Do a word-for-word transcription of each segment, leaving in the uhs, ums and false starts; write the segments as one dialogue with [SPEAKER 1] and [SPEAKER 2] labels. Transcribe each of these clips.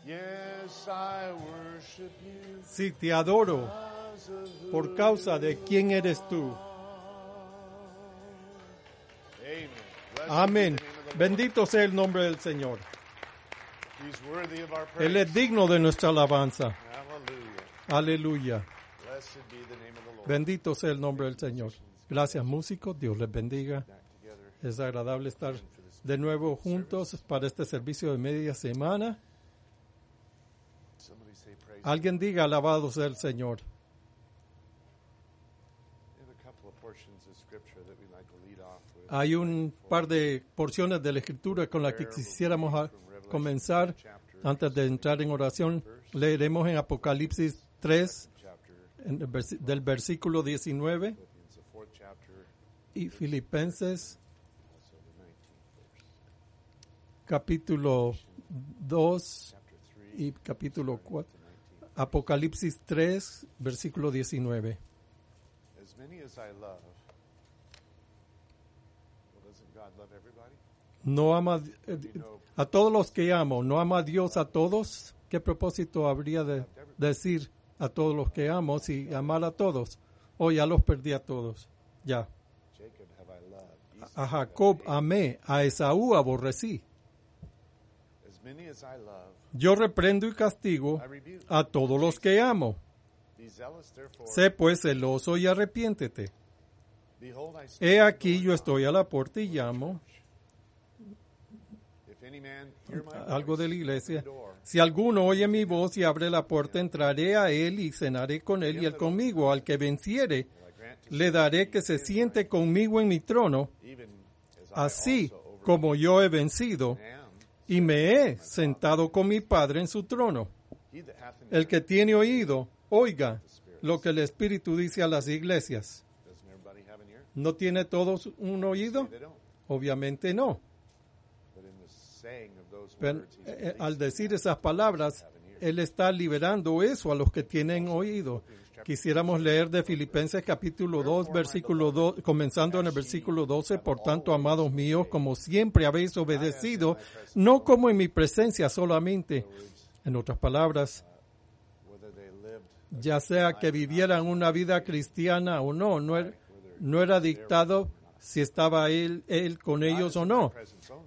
[SPEAKER 1] Sí, te adoro por causa de quién eres tú. Amén. Bendito sea el nombre del Señor. Él es digno de nuestra alabanza. Aleluya. Bendito sea el nombre del Señor. Gracias, músicos. Dios les bendiga. Es agradable estar de nuevo juntos para este servicio de media semana. Alguien diga, alabado sea el Señor. Hay un par de porciones de la Escritura con las que quisiéramos a comenzar. Antes de entrar en oración, leeremos en Apocalipsis tres, en el vers- del versículo diecinueve, y Filipenses, capítulo dos y capítulo cuatro. Apocalipsis tres, versículo diecinueve. No ama eh, a todos los que amo, no ama a Dios a todos. ¿Qué propósito habría de decir a todos los que amo si amar a todos? O ya los perdí a todos. Ya. A Jacob amé, a Esaú aborrecí. Yo reprendo y castigo a todos los que amo. Sé pues celoso y arrepiéntete. He aquí yo estoy a la puerta y llamo. Algo de la iglesia. Si alguno oye mi voz y abre la puerta, entraré a él y cenaré con él y él conmigo. Al que venciere, le daré que se siente conmigo en mi trono, así como yo he vencido y me he sentado con mi Padre en su trono. El que tiene oído, oiga lo que el Espíritu dice a las iglesias. ¿No tiene todos un oído? Obviamente no. Pero, eh, al decir esas palabras, Él está liberando eso a los que tienen oído. Quisiéramos leer de Filipenses capítulo dos, versículo dos, comenzando en el versículo doce. Por tanto, amados míos, como siempre habéis obedecido, no como en mi presencia solamente. En otras palabras, ya sea que vivieran una vida cristiana o no, no era, no era dictado si estaba él, él con ellos o no.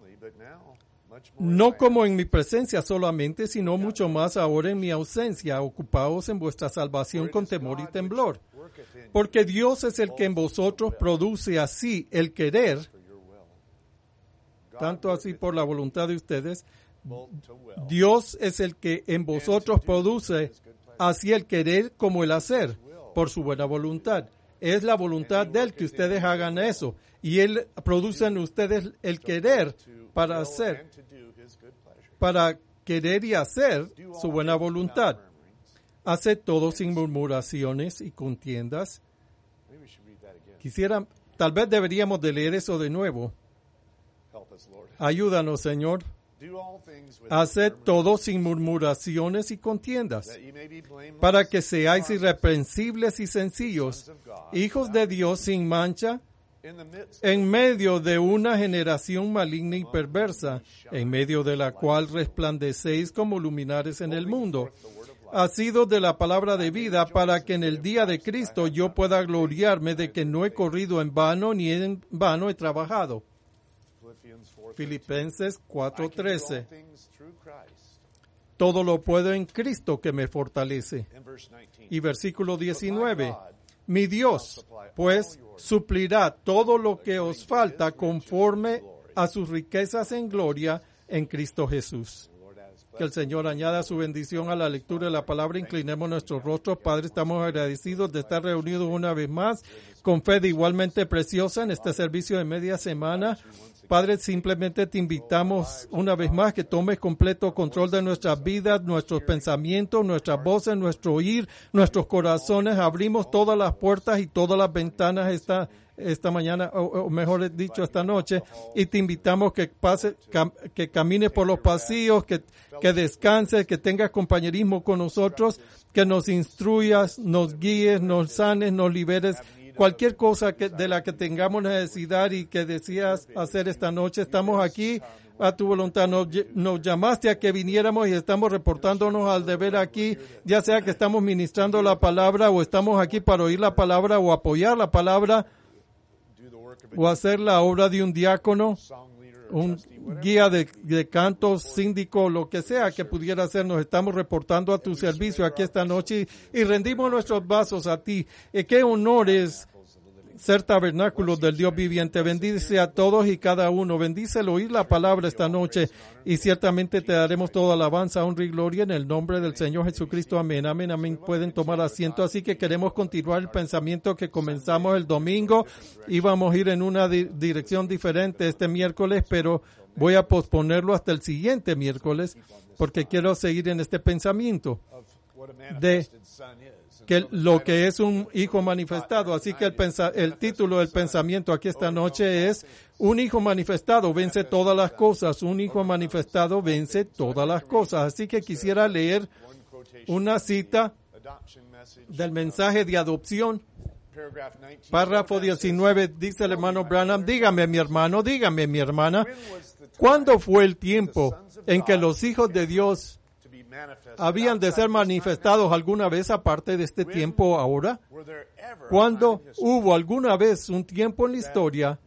[SPEAKER 1] No como en mi presencia solamente, sino mucho más ahora en mi ausencia. Ocupaos en vuestra salvación con temor y temblor. Porque Dios es el que en vosotros produce así el querer, tanto así por la voluntad de ustedes. Dios es el que en vosotros produce así el querer como el hacer, por su buena voluntad. Es la voluntad de Él que ustedes hagan eso. Y Él produce en ustedes el querer para hacer, para querer y hacer su buena voluntad. Haced todo sin murmuraciones y contiendas. Quisiera, tal vez deberíamos de leer eso de nuevo. Ayúdanos, Señor. Haced todo sin murmuraciones y contiendas, para que seáis irreprensibles y sencillos, hijos de Dios sin mancha, en medio de una generación maligna y perversa, en medio de la cual resplandecéis como luminares en el mundo, asidos de la palabra de vida, para que en el día de Cristo yo pueda gloriarme de que no he corrido en vano ni en vano he trabajado. Filipenses cuatro trece. Todo lo puedo en Cristo que me fortalece. Y versículo diecinueve. Mi Dios, pues, suplirá todo lo que os falta conforme a sus riquezas en gloria en Cristo Jesús. Que el Señor añada su bendición a la lectura de la palabra. Inclinemos nuestros rostros. Padre, estamos agradecidos de estar reunidos una vez más con fe de igualmente preciosa en este servicio de media semana. Padre, simplemente te invitamos una vez más que tomes completo control de nuestras vidas, nuestros pensamientos, nuestras voces, nuestro oír, nuestros corazones. Abrimos todas las puertas y todas las ventanas esta, esta mañana, o, o mejor dicho, esta noche, y te invitamos que pase, cam, que camines por los pasillos, que, que descanses, que tengas compañerismo con nosotros, que nos instruyas, nos guíes, nos sanes, nos liberes cualquier cosa que, de la que tengamos necesidad y que deseas hacer esta noche, estamos aquí a tu voluntad. Nos, nos llamaste a que viniéramos y estamos reportándonos al deber aquí, ya sea que estamos ministrando la palabra o estamos aquí para oír la palabra o apoyar la palabra o hacer la obra de un diácono, un guía de, de cantos, síndico, lo que sea que pudiera hacer. Nos estamos reportando a tu servicio aquí esta noche y, y rendimos nuestros vasos a ti. Y qué honor es ser tabernáculos del Dios viviente. Bendice a todos y cada uno. Bendice el oír la palabra esta noche y ciertamente te daremos toda alabanza, honra y gloria en el nombre del Señor Jesucristo. Amén, amén, amén. Pueden tomar asiento. Así que queremos continuar el pensamiento que comenzamos el domingo. Íbamos a ir en una di- dirección diferente este miércoles, pero voy a posponerlo hasta el siguiente miércoles porque quiero seguir en este pensamiento de que lo que es un hijo manifestado. Así que el, pensa, el título del pensamiento aquí esta noche es: un hijo manifestado vence todas las cosas. Un hijo manifestado vence todas las cosas. Así que quisiera leer una cita del mensaje de adopción. Párrafo diecinueve, dice el hermano Branham: dígame, mi hermano, dígame, mi hermana, ¿cuándo fue el tiempo en que los hijos de Dios habían de ser manifestados alguna vez aparte de este tiempo ahora? ¿Cuándo hubo alguna vez un tiempo en la historia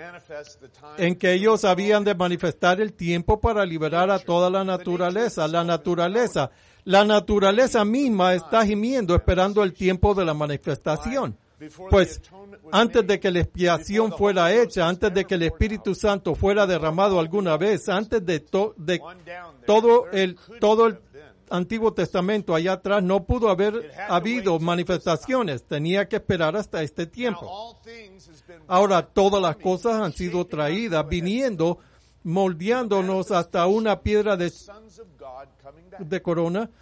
[SPEAKER 1] en que ellos habían de manifestar el tiempo para liberar a toda la naturaleza? La naturaleza, la naturaleza misma está gimiendo esperando el tiempo de la manifestación. Pues antes de que la expiación fuera hecha, antes de que el Espíritu Santo fuera derramado alguna vez, antes de, to, de todo el todo el Antiguo Testamento allá atrás, no pudo haber habido manifestaciones. Tenía que esperar hasta este tiempo. Ahora todas las cosas han sido traídas, viniendo, moldeándonos hasta una piedra de, de corona,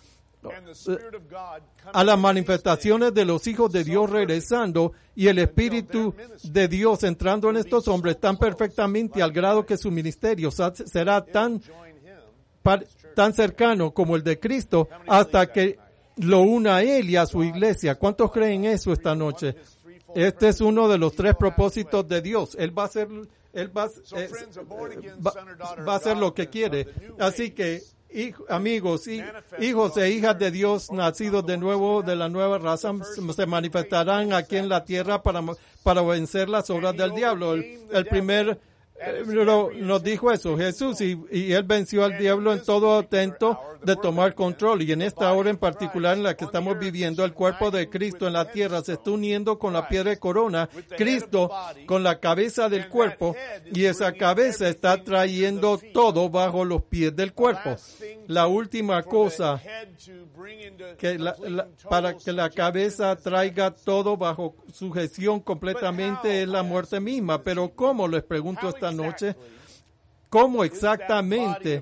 [SPEAKER 1] a las manifestaciones de los hijos de Dios regresando y el Espíritu de Dios entrando en estos hombres tan perfectamente al grado que su ministerio será tan, tan cercano como el de Cristo hasta que lo una a Él y a su iglesia. ¿Cuántos creen eso esta noche? Este es uno de los tres propósitos de Dios. Él va a hacer, él va, eh, va, va a hacer lo que quiere. Así que Hijo, amigos, y, hijos e hijas de Dios nacidos de nuevo de la nueva raza se manifestarán aquí en la tierra para, para vencer las obras del diablo. El, el primer eh, lo, nos dijo eso Jesús y, y él venció al diablo en todo intento de tomar control, y en esta hora en particular en la que estamos viviendo, el cuerpo de Cristo en la tierra se está uniendo con la piedra de corona, Cristo con la cabeza del cuerpo, y esa cabeza está trayendo todo bajo los pies del cuerpo. La última cosa que la, la, para que la cabeza traiga todo bajo sujeción completamente es la muerte misma. Pero ¿cómo? Les pregunto esta noche, ¿cómo exactamente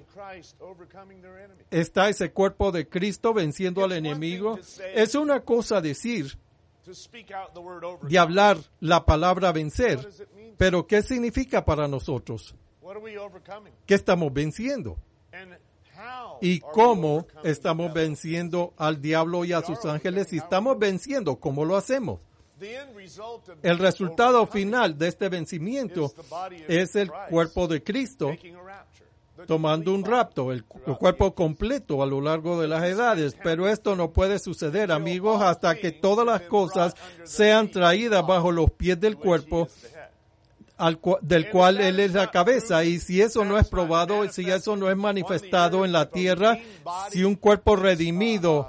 [SPEAKER 1] está ese cuerpo de Cristo venciendo al enemigo? Es una cosa decir, de hablar la palabra vencer, pero ¿qué significa para nosotros? ¿Qué estamos venciendo? ¿Y cómo estamos venciendo al diablo y a sus ángeles? Si estamos venciendo, ¿cómo lo hacemos? El resultado final de este vencimiento es el cuerpo de Cristo tomando un rapto, el, el cuerpo completo a lo largo de las edades. Pero esto no puede suceder, amigos, hasta que todas las cosas sean traídas bajo los pies del cuerpo al cu- del cual Él es la cabeza. Y si eso no es probado, si eso no es manifestado en la tierra, si un cuerpo redimido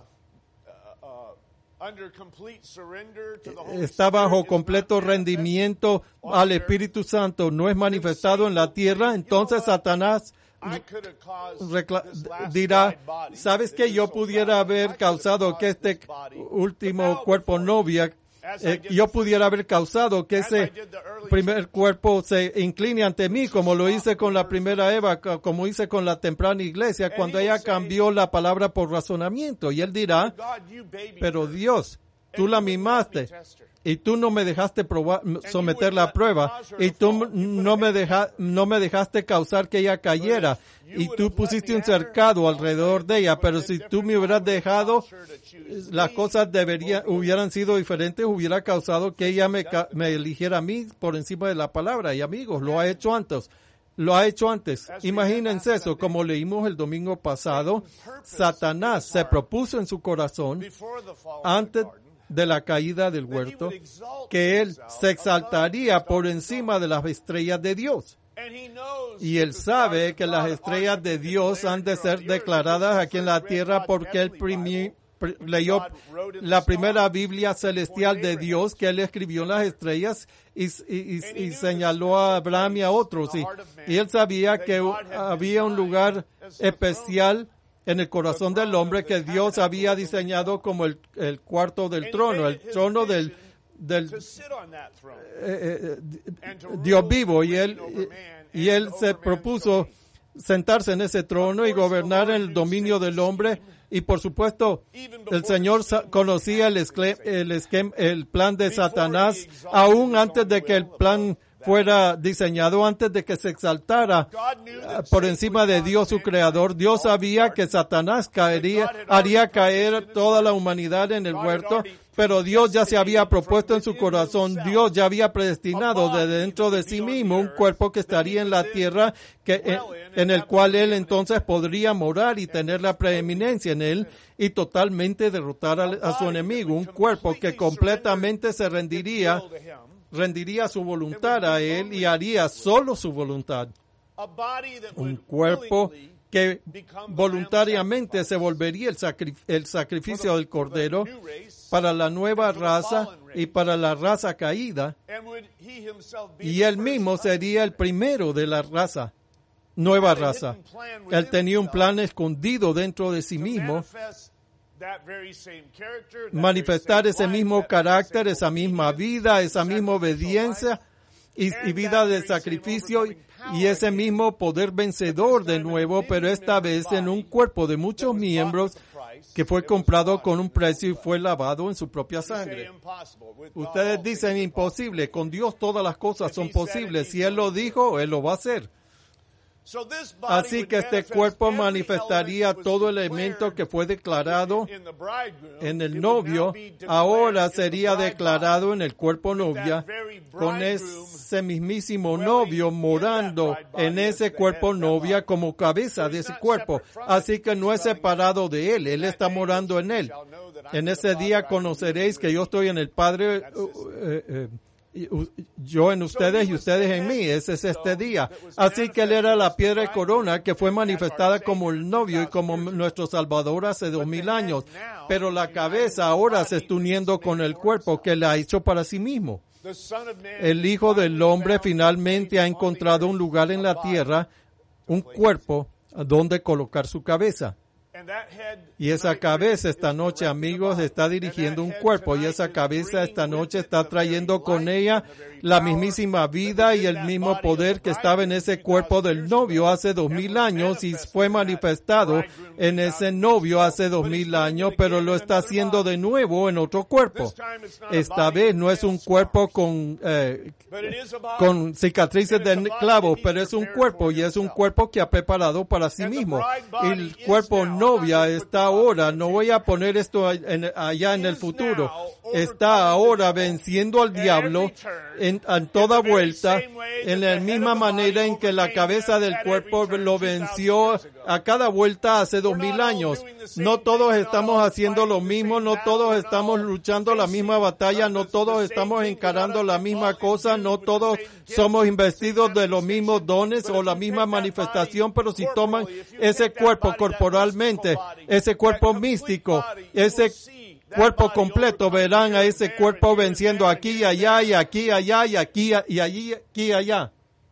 [SPEAKER 1] está bajo completo rendimiento al Espíritu Santo, no es manifestado en la tierra, entonces Satanás recla- dirá, ¿sabes qué? Yo pudiera haber causado que este último cuerpo novia, eh, yo pudiera haber causado que ese primer cuerpo se incline ante mí, como lo hice con la primera Eva, como hice con la temprana iglesia, cuando ella cambió la palabra por razonamiento. Y él dirá, pero Dios, tú la mimaste. Y tú no me dejaste probar, someterla a prueba. Y tú no me, deja, no me dejaste causar que ella cayera. Y tú pusiste un cercado alrededor de ella. Pero si tú me hubieras dejado, las cosas deberían, hubieran sido diferentes. Hubiera causado que ella me, me eligiera a mí por encima de la palabra. Y amigos, lo ha hecho antes. Lo ha hecho antes. Imagínense eso, como leímos el domingo pasado. Satanás se propuso en su corazón, antes de la caída del huerto, que él se exaltaría por encima de las estrellas de Dios. Y él sabe que las estrellas de Dios han de ser declaradas aquí en la tierra porque él primi, pr, leyó la primera Biblia celestial de Dios que él escribió en las estrellas y, y, y, y señaló a Abraham y a otros. Y, y él sabía que había un lugar especial en el corazón del hombre que Dios había diseñado como el, el cuarto del trono, el trono del, del eh, eh, Dios vivo. Y él, y él se propuso sentarse en ese trono y gobernar en el dominio del hombre. Y por supuesto, el Señor conocía el, escle, el, esquema, el plan de Satanás, aún antes de que el plan fuera diseñado, antes de que se exaltara por encima de Dios, su creador. Dios sabía que Satanás caería, haría caer toda la humanidad en el huerto, pero Dios ya se había propuesto en su corazón, Dios ya había predestinado de dentro de sí mismo un cuerpo que estaría en la tierra, que, en, en el cual él entonces podría morar y tener la preeminencia en él y totalmente derrotar a, a su enemigo, un cuerpo que completamente se rendiría rendiría su voluntad a él y haría solo su voluntad. Un cuerpo que voluntariamente se volvería el, sacri- el sacrificio del Cordero para la nueva raza y para la raza caída, y él mismo sería el primero de la raza, nueva raza. Él tenía un plan escondido dentro de sí mismo, manifestar ese mismo carácter, esa misma vida, esa misma obediencia y, y vida de sacrificio y, y ese mismo poder vencedor de nuevo, pero esta vez en un cuerpo de muchos miembros que fue comprado con un precio y fue lavado en su propia sangre. Ustedes dicen imposible, con Dios todas las cosas son posibles. Si Él lo dijo, Él lo va a hacer. Así que este cuerpo manifestaría todo elemento que fue declarado en el novio, ahora sería declarado en el cuerpo novia, con ese mismísimo novio morando en ese cuerpo novia como cabeza de ese cuerpo. Así que no es separado de él, él está morando en él. En ese día conoceréis que yo estoy en el Padre, eh, eh, yo en ustedes y ustedes en mí. Ese es este día. Así que él era la piedra de corona que fue manifestada como el novio y como nuestro Salvador hace dos mil años. Pero la cabeza ahora se está uniendo con el cuerpo que él ha hecho para sí mismo. El Hijo del Hombre finalmente ha encontrado un lugar en la tierra, un cuerpo donde colocar su cabeza. Y esa cabeza esta noche, amigos, está dirigiendo un cuerpo, y esa cabeza esta noche está trayendo con ella la mismísima vida y el mismo poder que estaba en ese cuerpo del novio hace dos mil años y fue manifestado en ese novio hace dos mil años, pero lo está haciendo de nuevo en otro cuerpo. Esta vez no es un cuerpo con, eh, con cicatrices de clavos, pero es un cuerpo, y es un cuerpo que ha preparado para sí mismo. Y el cuerpo novia está ahora, no voy a poner esto en, allá en el futuro, está ahora venciendo al diablo en, en toda vuelta, en la misma manera en que la cabeza del cuerpo lo venció a cada vuelta hace dos mil años. No todos estamos haciendo lo mismo, no todos estamos luchando la misma batalla, no todos estamos encarando la misma cosa, no todos somos investidos de los mismos dones o la misma manifestación, pero si toman ese cuerpo corporalmente, ese cuerpo místico, ese cuerpo completo, verán a ese cuerpo venciendo aquí y allá y aquí y allá y aquí y allí aquí y allá.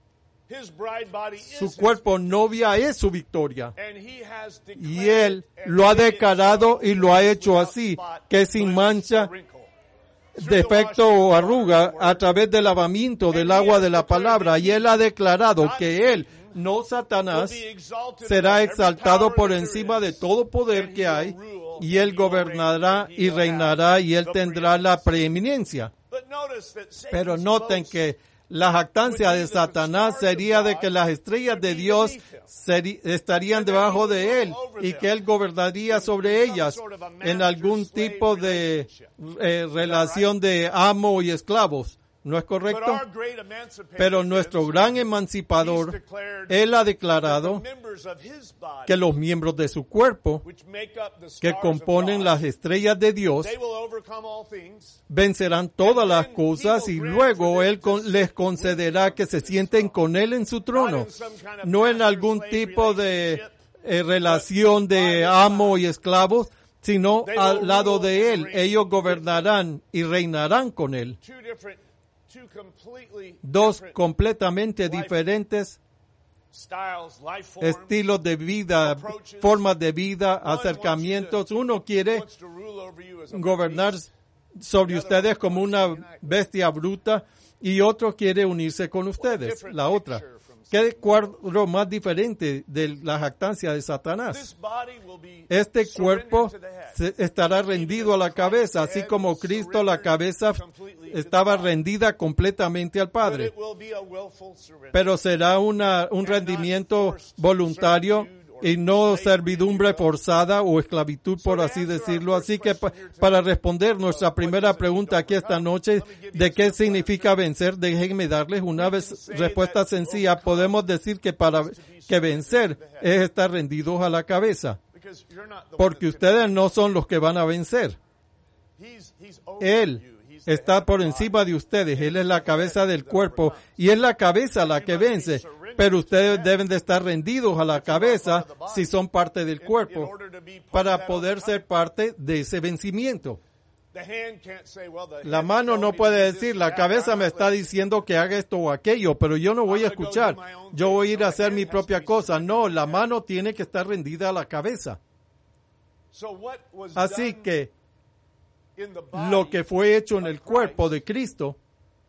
[SPEAKER 1] Su cuerpo novia es su victoria. Y él lo ha declarado y lo ha hecho así, que sin mancha, defecto o arruga, a través del lavamiento del agua de la palabra. Y él ha declarado que él, no Satanás, será exaltado por encima de todo poder que hay, y Él gobernará y reinará y Él tendrá la preeminencia. Pero noten que la jactancia de Satanás sería de que las estrellas de Dios seri- estarían debajo de Él y que Él gobernaría sobre ellas en algún tipo de eh, relación de amo y esclavos. ¿No es correcto? Pero nuestro gran emancipador, Él ha declarado que los miembros de su cuerpo, que componen las estrellas de Dios, vencerán todas las cosas y luego Él con- les concederá que se sienten con Él en su trono, no en algún tipo de eh, relación de amo y esclavos, sino al lado de Él. Ellos gobernarán y reinarán con Él. Dos completamente diferentes estilos de vida, formas de vida, acercamientos. Uno quiere gobernar sobre ustedes como una bestia bruta y otro quiere unirse con ustedes, la otra. ¿Qué cuadro más diferente de la jactancia de Satanás? Este cuerpo se- estará rendido a la cabeza, así como Cristo, la cabeza, estaba rendida completamente al Padre. Pero será una, un rendimiento voluntario y no servidumbre forzada o esclavitud, por así decirlo. Así que pa- para responder nuestra primera pregunta aquí esta noche, ¿de qué significa vencer? Déjenme darles una vez respuesta sencilla. Podemos decir que para que vencer es estar rendidos a la cabeza, porque ustedes no son los que van a vencer. Él está por encima de ustedes. Él es la cabeza del cuerpo y es la cabeza la que vence. Pero ustedes deben de estar rendidos a la cabeza si son parte del cuerpo para poder ser parte de ese vencimiento. La mano no puede decir, la cabeza me está diciendo que haga esto o aquello, pero yo no voy a escuchar. Yo voy a ir a hacer mi propia cosa. No, la mano tiene que estar rendida a la cabeza. Así que lo que fue hecho en el cuerpo de Cristo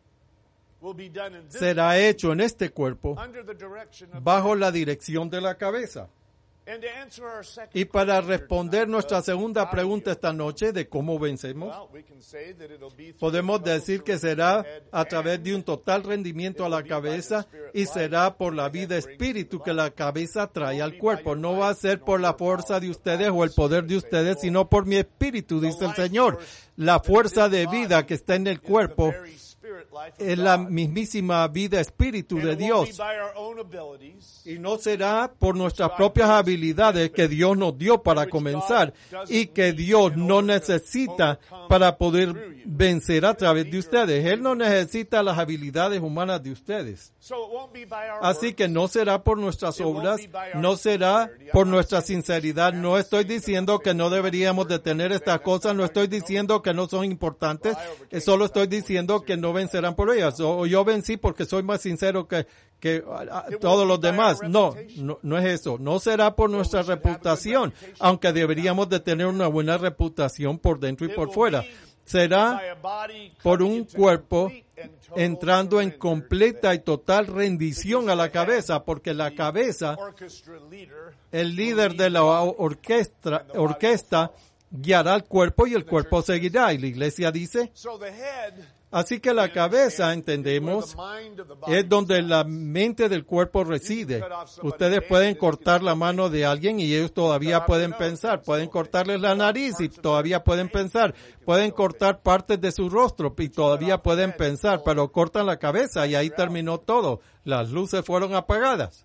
[SPEAKER 1] será hecho en este cuerpo bajo la dirección de la cabeza. Y para responder nuestra segunda pregunta esta noche de cómo vencemos, podemos decir que será a través de un total rendimiento a la cabeza y será por la vida espíritu que la cabeza trae al cuerpo. No va a ser por la fuerza de ustedes o el poder de ustedes, sino por mi espíritu, dice el Señor. La fuerza de vida que está en el cuerpo es la mismísima vida espíritu de Dios. Y no será por nuestras propias habilidades que Dios nos dio para comenzar y que Dios no necesita para poder vencer a través de ustedes. Él no necesita las habilidades humanas de ustedes. Así que no será por nuestras obras, no será por nuestra sinceridad. No estoy diciendo que no deberíamos de tener estas cosas, no estoy diciendo que no son importantes, solo estoy diciendo que no vencerán por ellas. O yo vencí porque soy más sincero que, que uh, todos los demás. No, no, no es eso. No será por nuestra reputación, aunque deberíamos de tener una buena reputación por dentro y por fuera. Será por un cuerpo entrando en completa y total rendición a la cabeza, porque la cabeza, el líder de la orquesta, orquesta guiará al cuerpo y el cuerpo seguirá. Y la iglesia dice, así que la cabeza, entendemos, es donde la mente del cuerpo reside. Ustedes pueden cortar la mano de alguien y ellos todavía pueden pensar. Pueden cortarles la nariz y todavía pueden pensar. Pueden cortar partes de su rostro y todavía pueden pensar, pero cortan la cabeza y ahí terminó todo. Las luces fueron apagadas.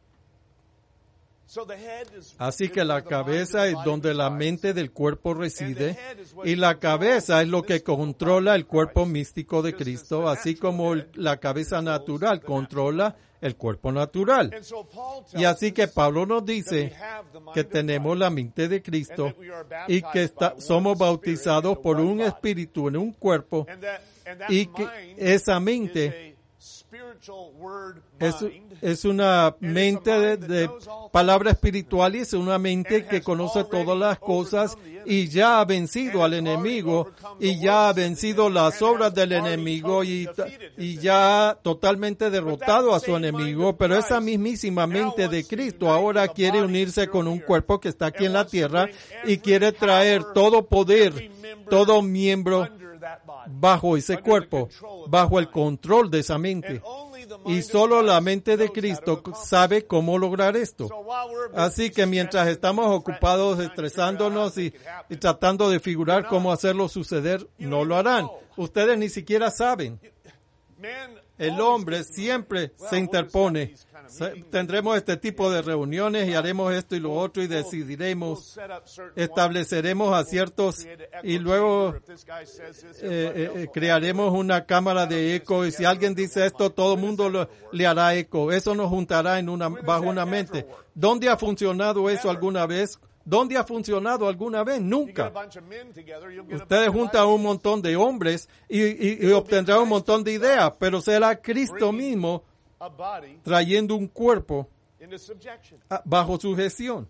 [SPEAKER 1] Así que la cabeza es donde la mente del cuerpo reside y la cabeza es lo que controla el cuerpo místico de Cristo, así como el, la cabeza natural controla el cuerpo natural. Y así que Pablo nos dice que tenemos la mente de Cristo y que está, somos bautizados por un espíritu en un cuerpo y que esa mente Es, es una mente de, de palabra espiritual y es una mente que conoce todas las cosas y ya ha vencido al enemigo y ya ha vencido las obras del enemigo y, y ya ha totalmente derrotado a su enemigo. Pero esa mismísima mente de Cristo ahora quiere unirse con un cuerpo que está aquí en la tierra y quiere traer todo poder, todo miembro bajo ese cuerpo, bajo el control de esa mente. Y solo la mente de Cristo sabe cómo lograr esto. Así que mientras estamos ocupados estresándonos y, y tratando de figurar cómo hacerlo suceder, no lo harán. Ustedes ni siquiera saben. El hombre siempre se interpone. Tendremos este tipo de reuniones y haremos esto y lo otro y decidiremos, estableceremos a ciertos y luego eh, eh, crearemos una cámara de eco y si alguien dice esto, todo el mundo lo, le hará eco. Eso nos juntará en una, bajo una mente. ¿Dónde ha funcionado eso alguna vez? ¿Dónde ha funcionado alguna vez? Nunca. Ustedes juntan un montón de hombres y, y, y obtendrán un montón de ideas, pero será Cristo mismo trayendo un cuerpo bajo sujeción.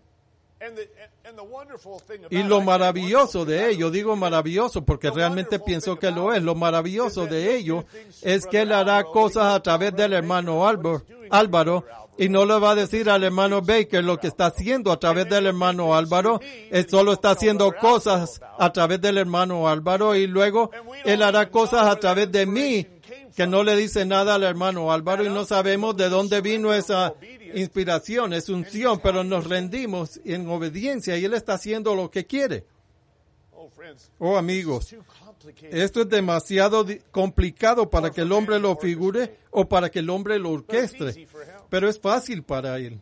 [SPEAKER 1] Y lo maravilloso de ello, digo maravilloso porque realmente pienso que lo es, lo maravilloso de ello es que él hará cosas a través del hermano Álvaro y no le va a decir al hermano Baker lo que está haciendo a través del hermano Álvaro, él solo está haciendo cosas a través del hermano Álvaro y luego él hará cosas a través de mí que no le dice nada al hermano Álvaro y no sabemos de dónde vino esa inspiración, es unción, pero nos rendimos en obediencia y él está haciendo lo que quiere. Oh amigos, esto es demasiado complicado para que el hombre lo figure o para que el hombre lo orquestre, pero es fácil para él.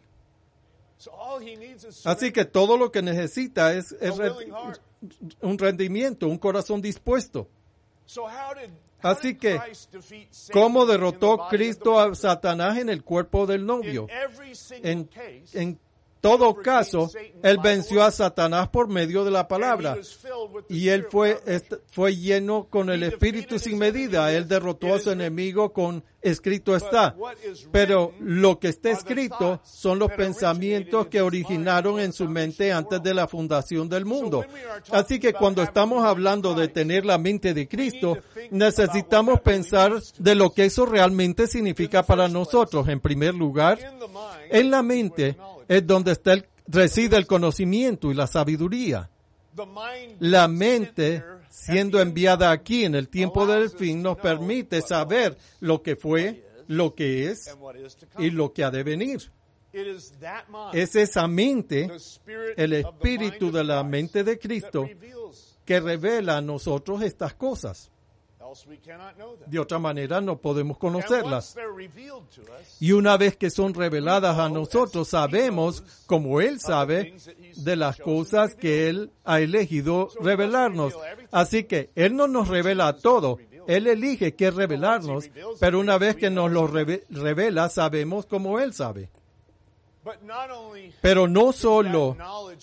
[SPEAKER 1] Así que todo lo que necesita es, es un rendimiento, un corazón dispuesto. Así que, ¿cómo derrotó Cristo a Satanás en el cuerpo del novio? En, en todo caso, él venció a Satanás por medio de la palabra. Y él fue, fue lleno con el Espíritu sin medida. Él derrotó a su enemigo con escrito está. Pero lo que está escrito son los pensamientos que originaron en su mente antes de la fundación del mundo. Así que cuando estamos hablando de tener la mente de Cristo, necesitamos pensar de lo que eso realmente significa para nosotros. En primer lugar, en la mente es donde está el, reside el conocimiento y la sabiduría. La mente, siendo enviada aquí en el tiempo del fin, nos permite saber lo que fue, lo que es y lo que ha de venir. Es esa mente, el espíritu de la mente de Cristo, que revela a nosotros estas cosas. De otra manera no podemos conocerlas. Y una vez que son reveladas a nosotros, sabemos, como Él sabe, de las cosas que Él ha elegido revelarnos. Así que Él no nos revela todo. Él elige qué revelarnos, pero una vez que nos lo revela, sabemos como Él sabe. Pero no solo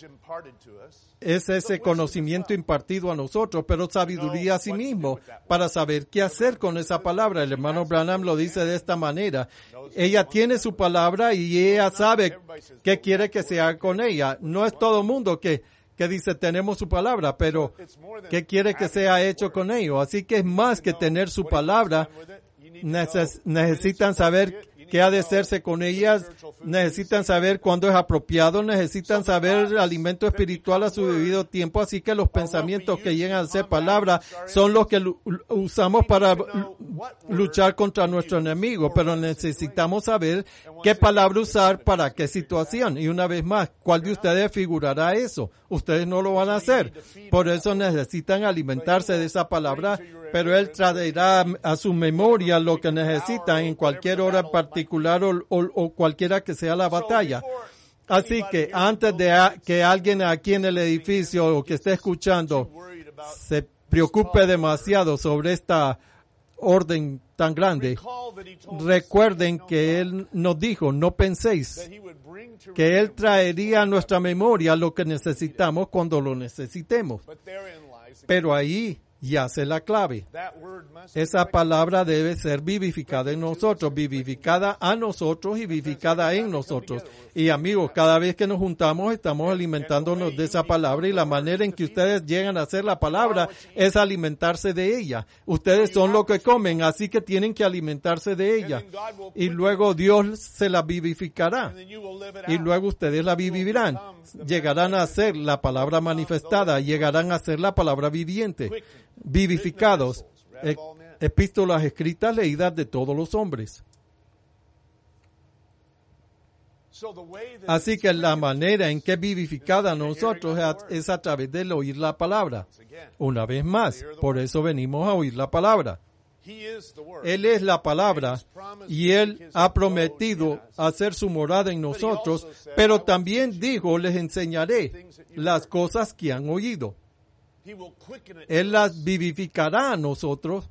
[SPEAKER 1] es ese conocimiento impartido a nosotros, pero sabiduría a sí mismo para saber qué hacer con esa palabra. El hermano Branham lo dice de esta manera. Ella tiene su palabra y ella sabe qué quiere que se haga con ella. No es todo el mundo que, que dice tenemos su palabra, pero qué quiere que sea hecho con ello. Así que es más que tener su palabra. Neces- necesitan saber qué ha de hacerse con ellas, necesitan saber cuándo es apropiado, necesitan saber el alimento espiritual a su debido tiempo, así que los pensamientos que llegan a ser palabra son los que usamos para luchar contra nuestro enemigo, pero necesitamos saber qué palabra usar para qué situación. Y una vez más, ¿cuál de ustedes figurará eso? Ustedes no lo van a hacer, por eso necesitan alimentarse de esa palabra, pero Él traerá a su memoria lo que necesitan en cualquier hora particular o, o, o cualquiera que sea la batalla. Así que antes de a, que alguien aquí en el edificio o que esté escuchando se preocupe demasiado sobre esta orden tan grande, recuerden que Él nos dijo, no penséis, que Él traería a nuestra memoria lo que necesitamos cuando lo necesitemos. Pero ahí y hace la clave. Esa palabra debe ser vivificada en nosotros, vivificada a nosotros y vivificada en nosotros. Y amigos, cada vez que nos juntamos estamos alimentándonos de esa palabra, y la manera en que ustedes llegan a hacer la palabra es alimentarse de ella. Ustedes son lo que comen, así que tienen que alimentarse de ella. Y luego Dios se la vivificará. Y luego ustedes la vivirán. Llegarán a ser la palabra manifestada, llegarán a ser la palabra viviente. Vivificados, e- epístolas escritas leídas de todos los hombres. Así que la manera en que es vivificada a nosotros es a, es a través del oír la palabra. Una vez más, por eso venimos a oír la palabra. Él es la palabra y Él ha prometido hacer su morada en nosotros, pero también dijo, les enseñaré las cosas que han oído. Él las vivificará a nosotros.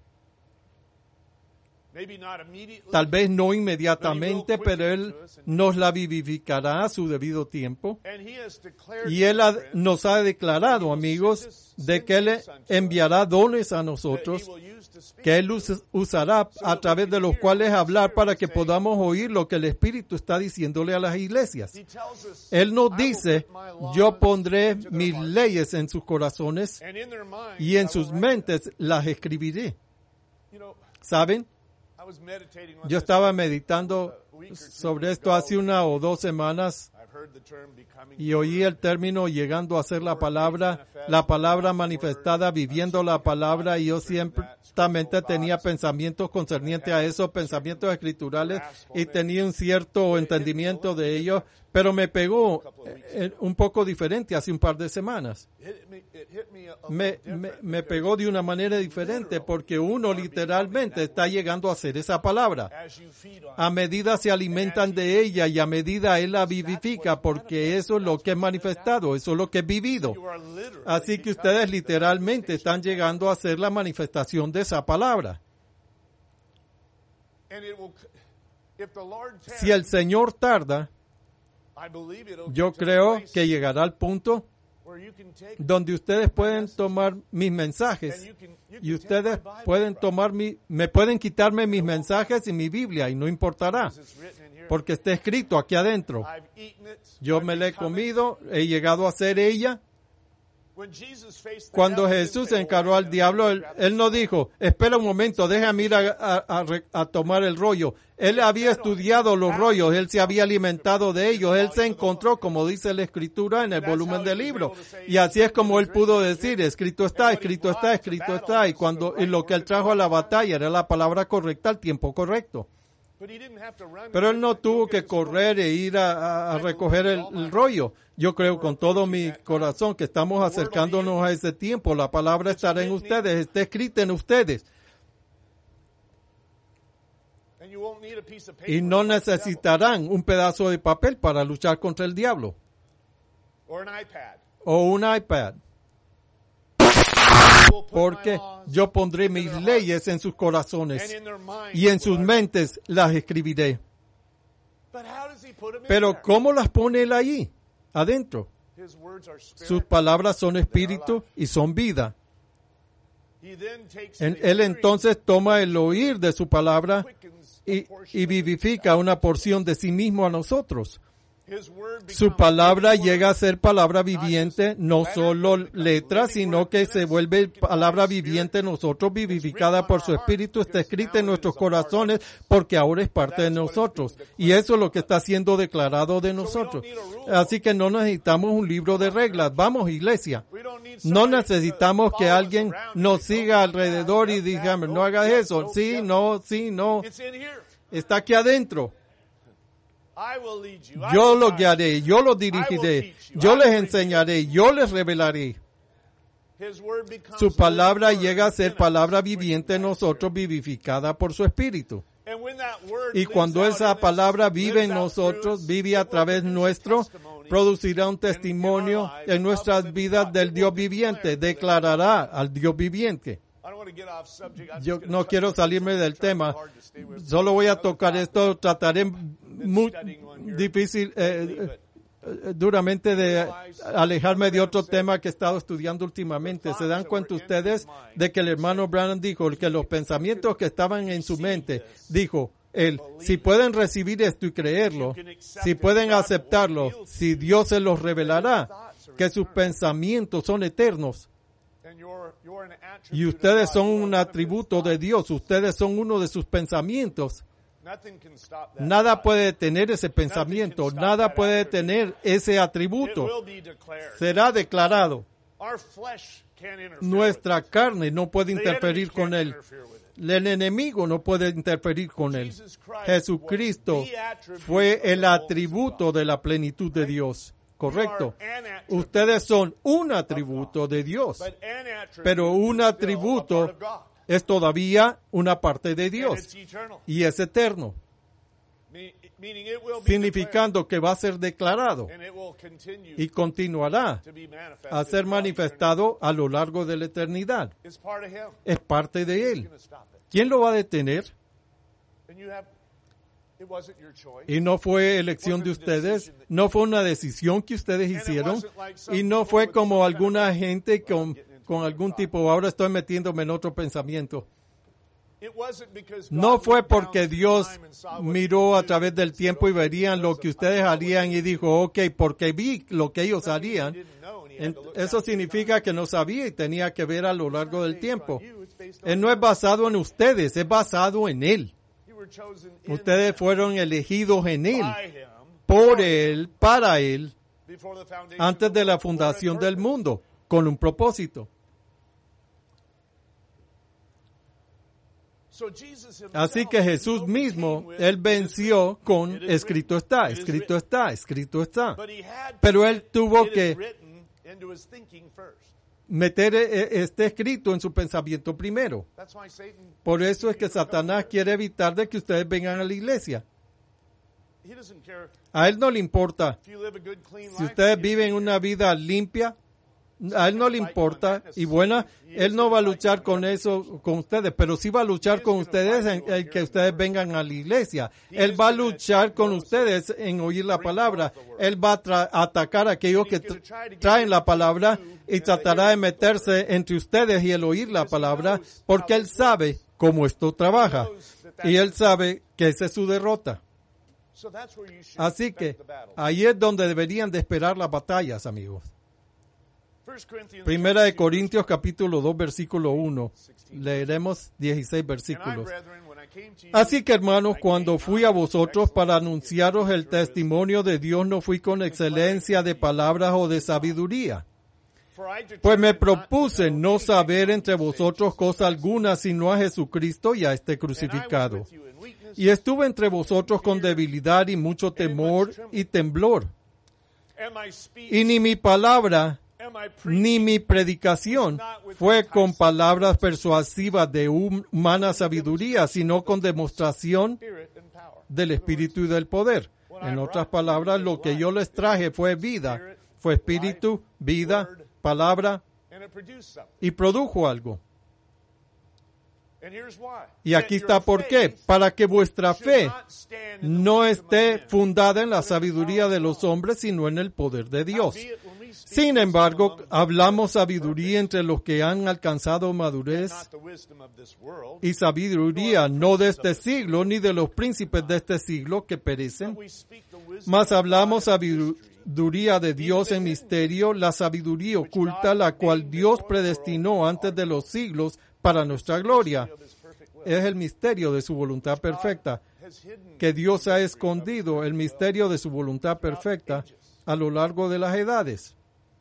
[SPEAKER 1] Tal vez no inmediatamente, pero Él nos la vivificará a su debido tiempo. Y Él ha- nos ha declarado, amigos, de que Él enviará dones a nosotros, que Él us- usará a través de los cuales hablar para que podamos oír lo que el Espíritu está diciéndole a las iglesias. Él nos dice, yo pondré mis leyes en sus corazones y en sus mentes las escribiré. ¿Saben? Yo estaba meditando sobre esto hace una o dos semanas y oí el término llegando a ser la palabra, la palabra manifestada, viviendo la palabra, y yo ciertamente tenía pensamientos concernientes a esos pensamientos escriturales y tenía un cierto entendimiento de ellos, pero me pegó eh, un poco diferente hace un par de semanas. Me, me, me pegó de una manera diferente porque uno literalmente está llegando a hacer esa palabra. A medida se alimentan de ella y a medida Él la vivifica, porque eso es lo que es manifestado, eso es lo que es vivido. Así que ustedes literalmente están llegando a ser la manifestación de esa palabra. Si el Señor tarda, yo creo que llegará al punto donde ustedes pueden tomar mis mensajes y ustedes pueden tomar mi, me pueden quitarme mis mensajes y mi Biblia y no importará, porque está escrito aquí adentro. Yo me la he comido, he llegado a ser ella. Cuando Jesús encaró al diablo, él, él no dijo, espera un momento, déjame ir a, a, a, a tomar el rollo. Él había estudiado los rollos, él se había alimentado de ellos, él se encontró, como dice la Escritura en el volumen del libro. Y así es como él pudo decir, escrito está, escrito está, escrito está. Y, cuando, y lo que él trajo a la batalla era la palabra correcta al tiempo correcto. Pero él no tuvo que correr e ir a, a recoger el, el rollo. Yo creo con todo mi corazón que estamos acercándonos a ese tiempo. La palabra estará en ustedes, está escrita en ustedes. Y no necesitarán un pedazo de papel para luchar contra el diablo. O un iPad. Porque yo pondré mis leyes en sus corazones y en sus mentes las escribiré. Pero ¿cómo las pone él ahí, adentro? Sus palabras son espíritu y son vida. Él entonces toma el oír de su palabra y, y vivifica una porción de sí mismo a nosotros. Su palabra llega a ser palabra viviente, no solo letra, sino que se vuelve palabra viviente en nosotros, vivificada por su Espíritu, está escrita en nuestros corazones, porque ahora es parte de nosotros. Y eso es lo que está siendo declarado de nosotros. Así que no necesitamos un libro de reglas. Vamos, iglesia. No necesitamos que alguien nos siga alrededor y diga, no hagas eso. Sí, no, sí, no. Está aquí adentro. Yo los guiaré, yo los dirigiré, yo les enseñaré, yo les revelaré. Su palabra llega a ser palabra viviente en nosotros, vivificada por su Espíritu. Y cuando esa palabra vive en nosotros, vive a través nuestro, producirá un testimonio en nuestras vidas del Dios viviente, declarará al Dios viviente. Yo no quiero salirme del tema, solo voy a tocar esto, trataré muy difícil, eh, duramente de alejarme de otro tema que he estado estudiando últimamente. ¿Se dan cuenta ustedes de que el hermano Branham dijo que los pensamientos que estaban en su mente, dijo él, si pueden recibir esto y creerlo, si pueden aceptarlo, si Dios se los revelará, que sus pensamientos son eternos. Y ustedes son un atributo de Dios, ustedes son uno de sus pensamientos. Nada puede detener ese pensamiento, nada puede detener ese atributo. Será declarado. Nuestra carne no puede interferir con él. El enemigo no puede interferir con él. Jesucristo fue el atributo de la plenitud de Dios. Correcto. Ustedes son un atributo de Dios, pero un atributo es todavía una parte de Dios y es eterno, significando que va a ser declarado y continuará a ser manifestado a lo largo de la eternidad. Es parte de Él. ¿Quién lo va a detener? Y no fue elección de ustedes, no fue una decisión que ustedes hicieron, y no fue como alguna gente con, con algún tipo, ahora estoy metiéndome en otro pensamiento. No fue porque Dios miró a través del tiempo y verían lo que ustedes harían y dijo, ok, porque vi lo que ellos harían. Eso significa que no sabía y tenía que ver a lo largo del tiempo. Él no es basado en ustedes, es basado en Él. Ustedes fueron elegidos en Él, por Él, para Él, antes de la fundación del mundo, con un propósito. Así que Jesús mismo, Él venció con escrito está, escrito está, escrito está. Pero Él tuvo que meter este escrito en su pensamiento primero. Por eso es que Satanás quiere evitar de que ustedes vengan a la iglesia. A él no le importa. Si ustedes viven una vida limpia, a él no le importa y buena, él no va a luchar con eso con ustedes, pero sí va a luchar con ustedes en, en que ustedes vengan a la iglesia. Él va a luchar con ustedes en oír la palabra. Él va a tra- atacar a aquellos que tra- traen la palabra y tratará de meterse entre ustedes y el oír la palabra, porque él sabe cómo esto trabaja y él sabe que esa es su derrota. Así que ahí es donde deberían de esperar las batallas, amigos. Primera de Corintios capítulo dos versículo uno. Leeremos dieciséis versículos. Así que, hermanos, cuando fui a vosotros para anunciaros el testimonio de Dios, no fui con excelencia de palabras o de sabiduría. Pues me propuse no saber entre vosotros cosa alguna sino a Jesucristo y a este crucificado. Y estuve entre vosotros con debilidad y mucho temor y temblor. Y ni mi palabra ni mi predicación fue con palabras persuasivas de humana sabiduría, sino con demostración del Espíritu y del poder. En otras palabras, lo que yo les traje fue vida, fue Espíritu, vida, palabra, y produjo algo. Y aquí está por qué. Para que vuestra fe no esté fundada en la sabiduría de los hombres, sino en el poder de Dios. Sin embargo, hablamos sabiduría entre los que han alcanzado madurez y sabiduría no de este siglo, ni de los príncipes de este siglo que perecen, mas hablamos sabiduría de Dios en misterio, la sabiduría oculta, la cual Dios predestinó antes de los siglos para nuestra gloria. Es el misterio de su voluntad perfecta, que Dios ha escondido el misterio de su voluntad perfecta a lo largo de las edades.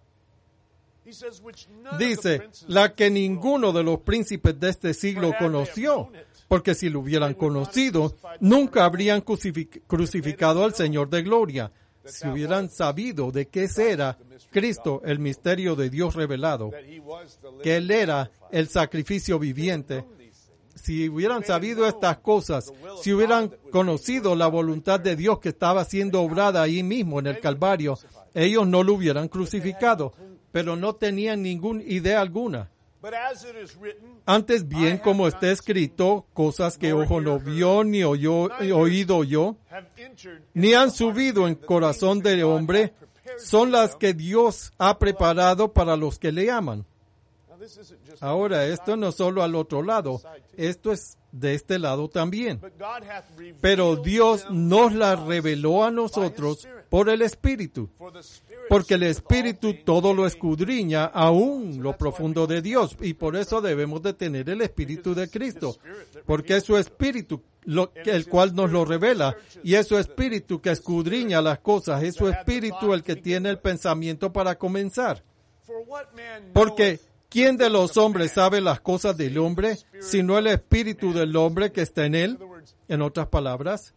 [SPEAKER 1] Dice, la que ninguno de los príncipes de este siglo conoció, porque si lo hubieran conocido, nunca habrían crucific- crucificado al Señor de gloria. Si hubieran sabido de qué era Cristo, el misterio de Dios revelado, que Él era el sacrificio viviente, si hubieran sabido estas cosas, si hubieran conocido la voluntad de Dios que estaba siendo obrada ahí mismo en el Calvario, ellos no lo hubieran crucificado, pero no tenían ninguna idea alguna. Antes bien, como está escrito, cosas que ojo no vio, ni oyó, oído yo, ni han subido en corazón del hombre son las que Dios ha preparado para los que le aman. Ahora, esto no solo al otro lado, esto es de este lado también. Pero Dios nos la reveló a nosotros por el Espíritu, porque el Espíritu todo lo escudriña, aún lo profundo de Dios, y por eso debemos de tener el Espíritu de Cristo, porque es su Espíritu lo, el cual nos lo revela, y es su Espíritu que escudriña las cosas, es su Espíritu el que tiene el pensamiento para comenzar. Porque ¿quién de los hombres sabe las cosas del hombre, sino el espíritu del hombre que está en él? En otras palabras,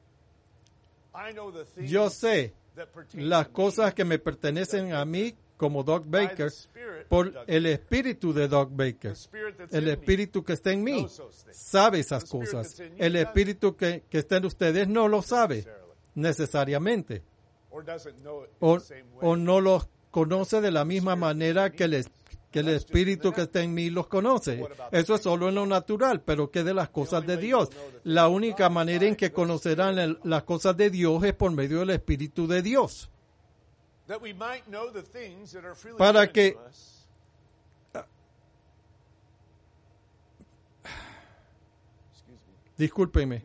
[SPEAKER 1] yo sé las cosas que me pertenecen a mí como Doug Baker por el espíritu de Doug Baker. El espíritu que está en mí sabe esas cosas. El espíritu que, que está en ustedes no lo sabe necesariamente. O, o no los conoce de la misma manera que el espíritu. que el Espíritu que está en mí los conoce. Eso es solo en lo natural, pero ¿qué de las cosas de Dios? La única manera en que conocerán el, las cosas de Dios es por medio del Espíritu de Dios. Para que discúlpeme.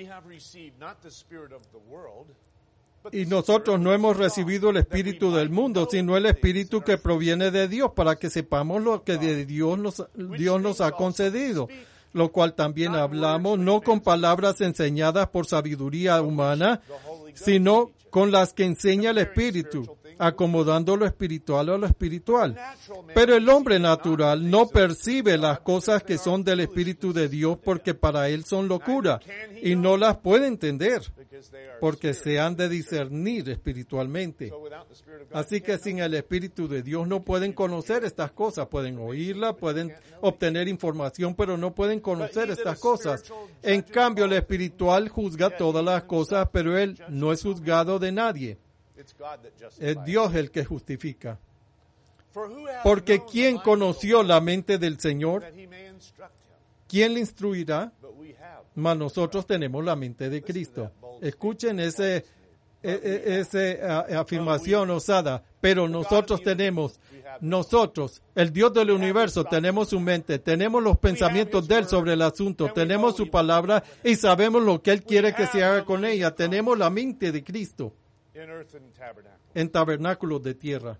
[SPEAKER 1] Y nosotros no hemos recibido el espíritu del mundo, sino el espíritu que proviene de Dios, para que sepamos lo que de Dios nos, Dios nos ha concedido, lo cual también hablamos, no con palabras enseñadas por sabiduría humana, sino con las que enseña el Espíritu, acomodando lo espiritual a lo espiritual. Pero el hombre natural no percibe las cosas que son del Espíritu de Dios, porque para él son locura, y no las puede entender, porque se han de discernir espiritualmente. Así que sin el Espíritu de Dios no pueden conocer estas cosas. Pueden oírlas, pueden obtener información, pero no pueden conocer estas cosas. En cambio, el espiritual juzga todas las cosas, pero él no es juzgado de nadie. Es Dios el que justifica. Porque ¿quién conoció la mente del Señor? ¿Quién le instruirá? Mas nosotros tenemos la mente de Cristo. Escuchen ese, esa afirmación osada. Pero nosotros tenemos, nosotros, el Dios del universo, tenemos su mente, tenemos los pensamientos de Él sobre el asunto, tenemos su palabra y sabemos lo que Él quiere que se haga con ella. Tenemos la mente de Cristo en tabernáculos de tierra.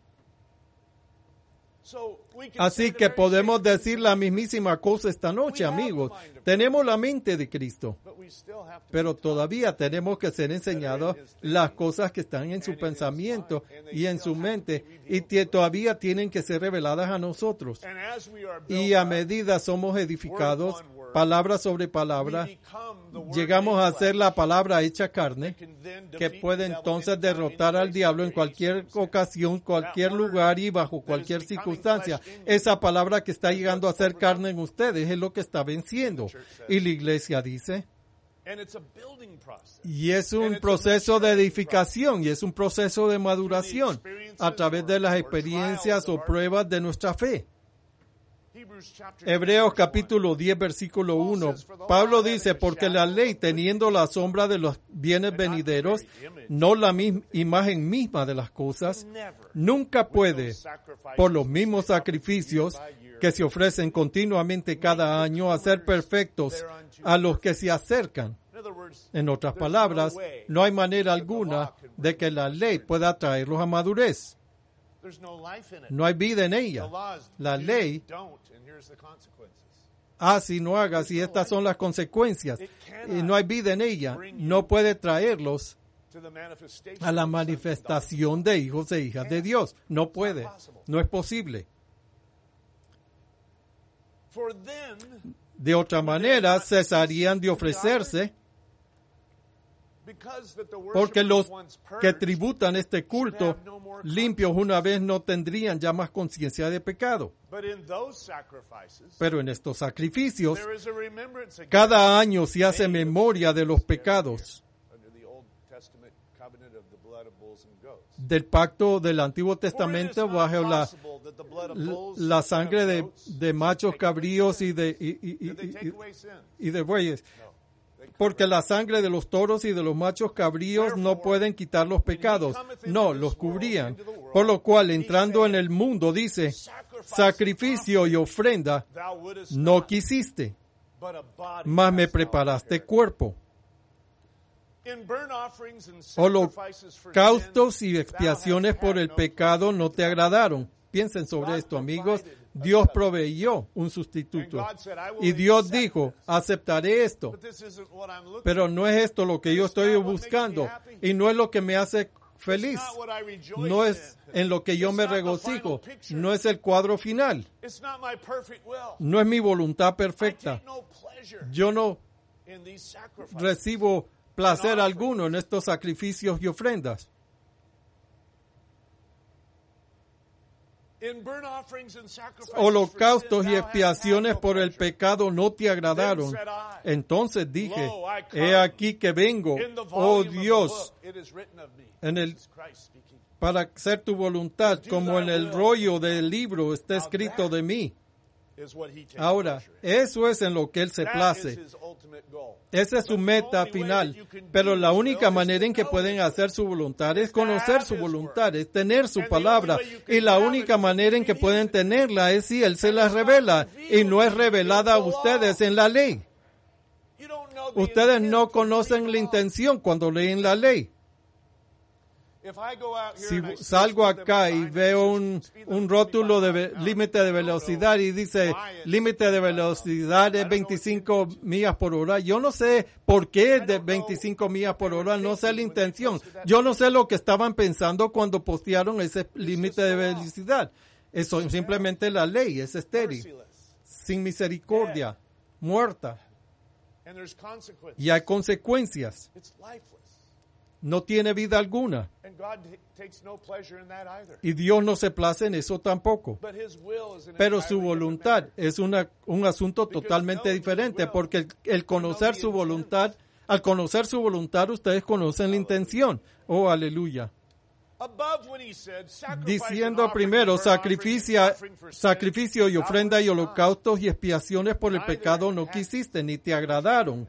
[SPEAKER 1] Así que podemos decir la mismísima cosa esta noche, amigos. Tenemos la mente de Cristo, pero todavía tenemos que ser enseñados las cosas que están en su pensamiento y en su mente, y que todavía tienen que ser reveladas a nosotros. Y a medida somos edificados, palabra sobre palabra, llegamos a ser la palabra hecha carne, que puede entonces derrotar al diablo en cualquier ocasión, cualquier lugar y bajo cualquier circunstancia. Esa palabra que está llegando a ser carne en ustedes es lo que está venciendo. Y la iglesia dice, y es un proceso de edificación y es un proceso de maduración a través de las experiencias o pruebas de nuestra fe. Hebreos capítulo diez, versículo uno. Pablo dice, porque la ley, teniendo la sombra de los bienes venideros, no la misma imagen misma de las cosas, nunca puede, por los mismos sacrificios que se ofrecen continuamente cada año, hacer perfectos a los que se acercan. En otras palabras, no hay manera alguna de que la ley pueda traerlos a madurez. No hay vida en ella. La ley, haz y no hagas, y estas son las consecuencias. Y no hay vida en ella. No puede traerlos a la manifestación de hijos e hijas de Dios. No puede. No es posible. De otra manera, cesarían de ofrecerse, porque los que tributan este culto limpios una vez no tendrían ya más conciencia de pecado. Pero en estos sacrificios, cada año se hace memoria de los pecados del pacto del Antiguo Testamento bajo la, la sangre de, de machos cabríos y de, y, y, y, y, y de bueyes. porque la sangre de los toros y de los machos cabríos no pueden quitar los pecados. No, los cubrían. Por lo cual, entrando en el mundo, dice, sacrificio y ofrenda no quisiste, mas me preparaste cuerpo. Holocaustos y expiaciones por el pecado no te agradaron. Piensen sobre esto, amigos. Dios proveyó un sustituto. Y Dios dijo, aceptaré esto. Pero no es esto lo que yo estoy buscando. Y no es lo que me hace feliz. No es en lo que yo me regocijo. No es el cuadro final. No es mi voluntad perfecta. Yo no recibo placer alguno en estos sacrificios y ofrendas. Holocaustos y expiaciones por el pecado no te agradaron. Entonces dije, he aquí que vengo, oh Dios, en el, para hacer tu voluntad, como en el rollo del libro está escrito de mí. Ahora, eso es en lo que Él se place. Esa es su meta final. Pero la única manera en que pueden hacer su voluntad es conocer su voluntad, es tener su palabra. Y la única manera en que pueden tenerla es si Él se la revela. Y no es revelada a ustedes en la ley. Ustedes no conocen la intención cuando leen la ley. Si salgo acá y veo un, un rótulo de ve- límite de velocidad y dice límite de velocidad es veinticinco millas por hora, yo no sé por qué es de veinticinco millas por hora, no sé la intención. Yo no sé lo que estaban pensando cuando postearon ese límite de velocidad. Eso es simplemente la ley, es estéril, sin misericordia, muerta. Y hay consecuencias. No tiene vida alguna. Y Dios no se place en eso tampoco. Pero su voluntad es una, un asunto totalmente diferente, porque el, el conocer su voluntad, al conocer su voluntad, ustedes conocen la intención. Oh, aleluya. Diciendo primero, sacrificio, sacrificio y ofrenda y holocaustos y expiaciones por el pecado no quisiste, ni te agradaron,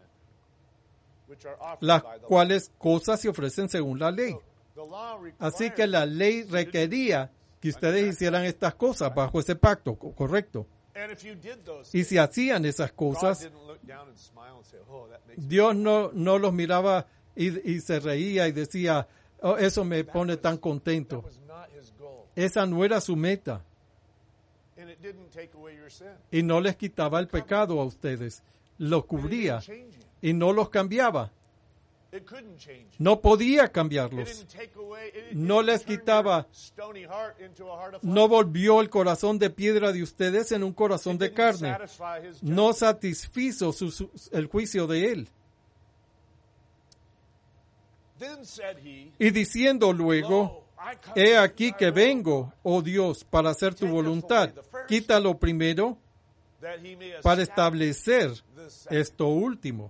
[SPEAKER 1] las cuales cosas se ofrecen según la ley. Así que la ley requería que ustedes hicieran estas cosas bajo ese pacto, correcto. Y si hacían esas cosas, Dios no, no los miraba y, y se reía y decía, oh, eso me pone tan contento. Esa no era su meta. Y no les quitaba el pecado a ustedes. Lo cubría. Y no los cambiaba. No podía cambiarlos. No les quitaba. No volvió el corazón de piedra de ustedes en un corazón de carne. No satisfizo su, su, el juicio de Él. Y diciendo luego, he aquí que vengo, oh Dios, para hacer tu voluntad. Quítalo primero para establecer esto último.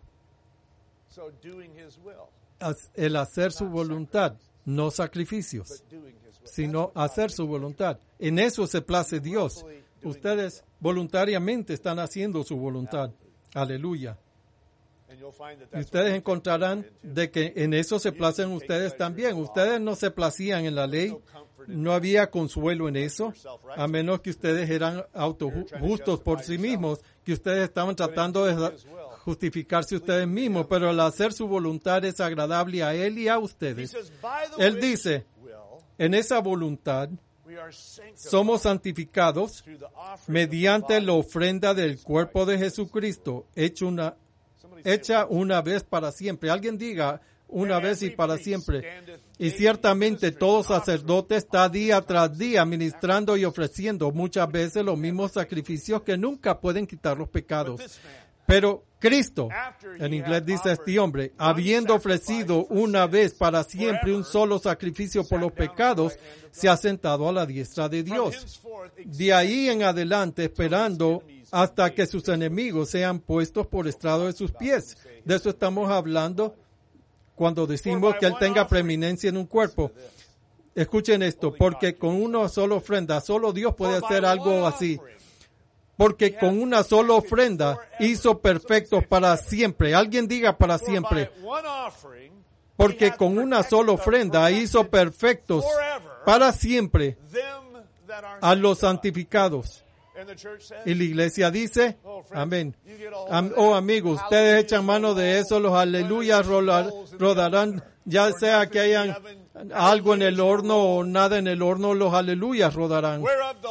[SPEAKER 1] El hacer su voluntad, no sacrificios, sino hacer su voluntad. En eso se place Dios. Ustedes voluntariamente están haciendo su voluntad. Aleluya. Y ustedes encontrarán de que en eso se placen ustedes también. Ustedes no se placían en la ley. No había consuelo en eso, a menos que ustedes eran autojustos por sí mismos, que ustedes estaban tratando de justificarse ustedes mismos, pero al hacer su voluntad es agradable a Él y a ustedes. Él dice, en esa voluntad somos santificados mediante la ofrenda del cuerpo de Jesucristo, hecho una, hecha una vez para siempre. Alguien diga, una vez y para siempre. Y ciertamente todo sacerdote está día tras día ministrando y ofreciendo muchas veces los mismos sacrificios que nunca pueden quitar los pecados. Pero Cristo, en inglés dice este hombre, habiendo ofrecido una vez para siempre un solo sacrificio por los pecados, se ha sentado a la diestra de Dios. De ahí en adelante, esperando hasta que sus enemigos sean puestos por estrado de sus pies. De eso estamos hablando cuando decimos que Él tenga preeminencia en un cuerpo. Escuchen esto, porque con una sola ofrenda, solo Dios puede hacer algo así. porque con una sola ofrenda hizo perfectos para siempre. Alguien diga para siempre. Porque con una sola ofrenda hizo perfectos para siempre a los santificados. Y la iglesia dice, amén. Am- oh amigos, ustedes echan mano de eso, los aleluyas rola- rodarán, ya sea que hayan algo en el horno o nada en el horno, los aleluyas rodarán.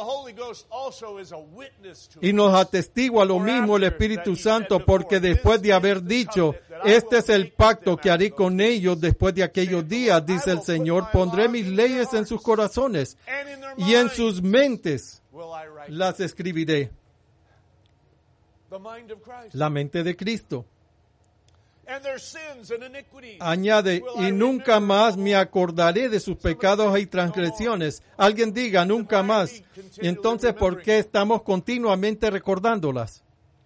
[SPEAKER 1] Y nos atestigua lo mismo el Espíritu Santo, porque después de haber dicho, este es el pacto que haré con ellos después de aquellos días, dice el Señor, pondré mis leyes en sus corazones y en sus mentes las escribiré. La mente de Cristo. Añade, y nunca más me acordaré de sus pecados y transgresiones. Alguien diga, nunca más. Y entonces, ¿por qué estamos continuamente recordándolas?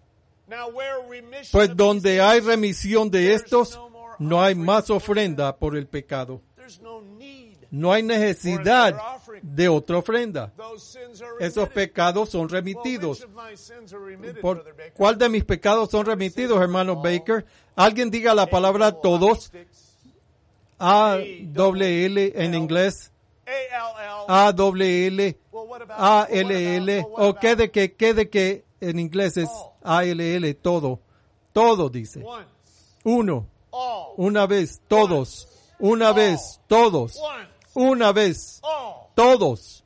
[SPEAKER 1] Pues donde hay remisión de estos, no hay más ofrenda por el pecado. No hay necesidad de otra ofrenda. Esos pecados son remitidos. ¿Por cuál de mis pecados son remitidos, hermano Baker? Alguien diga la palabra todos. A doble L en inglés. A doble L. A L L. O qué de que, qué de que en inglés es A L L, todo. Todo dice. Uno. Una vez, todos. Una vez, todos. Una vez, todos.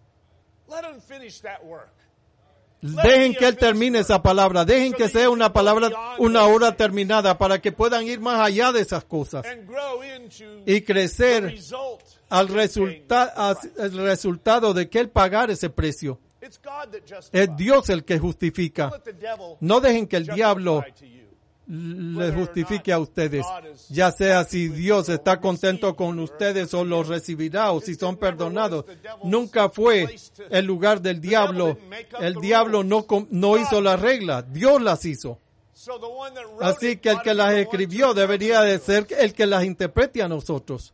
[SPEAKER 1] Dejen que Él termine esa palabra. Dejen que sea una palabra, una hora terminada, para que puedan ir más allá de esas cosas y crecer al resulta, al resultado de que Él pagar ese precio. Es Dios el que justifica. No dejen que el diablo les justifique a ustedes, ya sea si Dios está contento con ustedes o los recibirá o si son perdonados. Nunca fue el lugar del diablo. El diablo no, no hizo las reglas, Dios las hizo. Así que el que las escribió debería de ser el que las interprete a nosotros.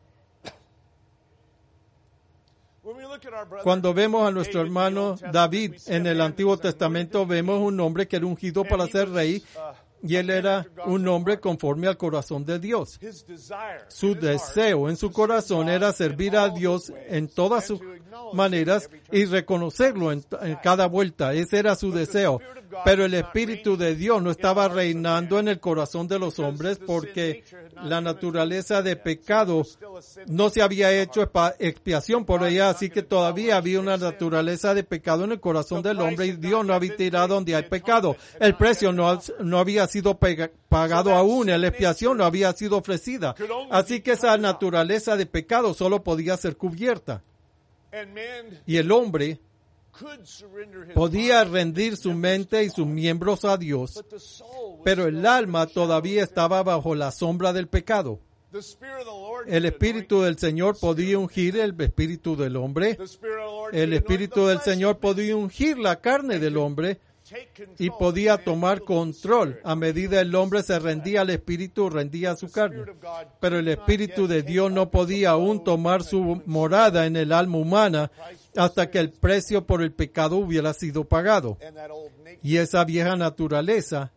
[SPEAKER 1] Cuando vemos a nuestro hermano David en el Antiguo Testamento, vemos un hombre que era ungido para ser rey. Y él era un hombre conforme al corazón de Dios. Su deseo en su corazón era servir a Dios en todas sus maneras y reconocerlo en, en cada vuelta. Ese era su deseo. Pero el Espíritu de Dios no estaba reinando en el corazón de los hombres, porque la naturaleza de pecado no se había hecho expiación por ella, así que todavía había una naturaleza de pecado en el corazón del hombre y Dios no habita donde hay pecado. El precio no, no había sido pagado aún, la expiación no había sido ofrecida. Así que esa naturaleza de pecado solo podía ser cubierta. Y el hombre podía rendir su mente y sus miembros a Dios, pero el alma todavía estaba bajo la sombra del pecado. El Espíritu del Señor podía ungir el espíritu del hombre. El Espíritu del Señor podía ungir la carne del hombre y podía tomar control. A medida el hombre se rendía al Espíritu, rendía a su carne. Pero el Espíritu de Dios no podía aún tomar su morada en el alma humana hasta que el precio por el pecado hubiera sido pagado. Y esa vieja naturaleza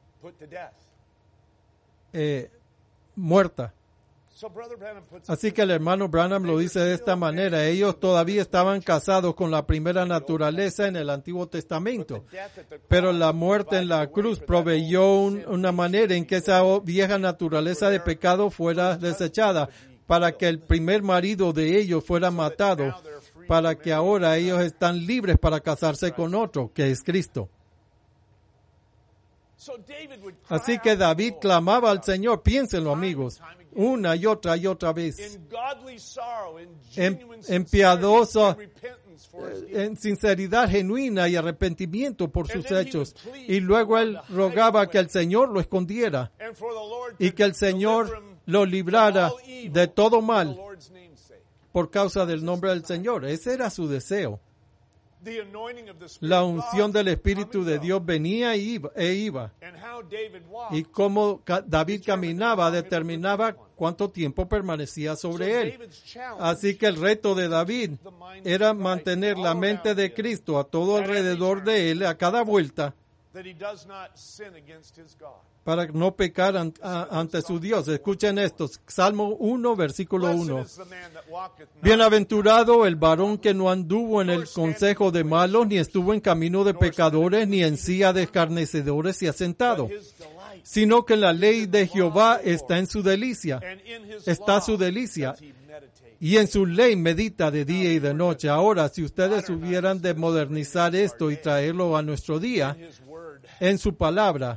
[SPEAKER 1] eh, muerta. Así que el hermano Branham lo dice de esta manera. Ellos todavía estaban casados con la primera naturaleza en el Antiguo Testamento, pero la muerte en la cruz proveyó un, una manera en que esa vieja naturaleza de pecado fuera desechada, para que el primer marido de ellos fuera matado, para que ahora ellos están libres para casarse con otro, que es Cristo. Así que David clamaba al Señor, piénsenlo amigos, una y otra y otra vez, en, en piadosa, en sinceridad genuina y arrepentimiento por sus hechos. Y luego él rogaba que el Señor lo escondiera y que el Señor lo librara de todo mal por causa del nombre del Señor. Ese era su deseo. La unción del Espíritu de Dios venía e iba, e iba. Y cómo David caminaba determinaba cuánto tiempo permanecía sobre él. Así que el reto de David era mantener la mente de Cristo a todo alrededor de él, a cada vuelta, para no pecar an, a, ante su Dios. Escuchen esto, Salmo uno, versículo uno. Bienaventurado el varón que no anduvo en el consejo de malos, ni estuvo en camino de pecadores, ni en silla de escarnecedores se ha sentado, sino que la ley de Jehová está en su delicia, está su delicia, y en su ley medita de día y de noche. Ahora, si ustedes hubieran de modernizar esto y traerlo a nuestro día, en su palabra,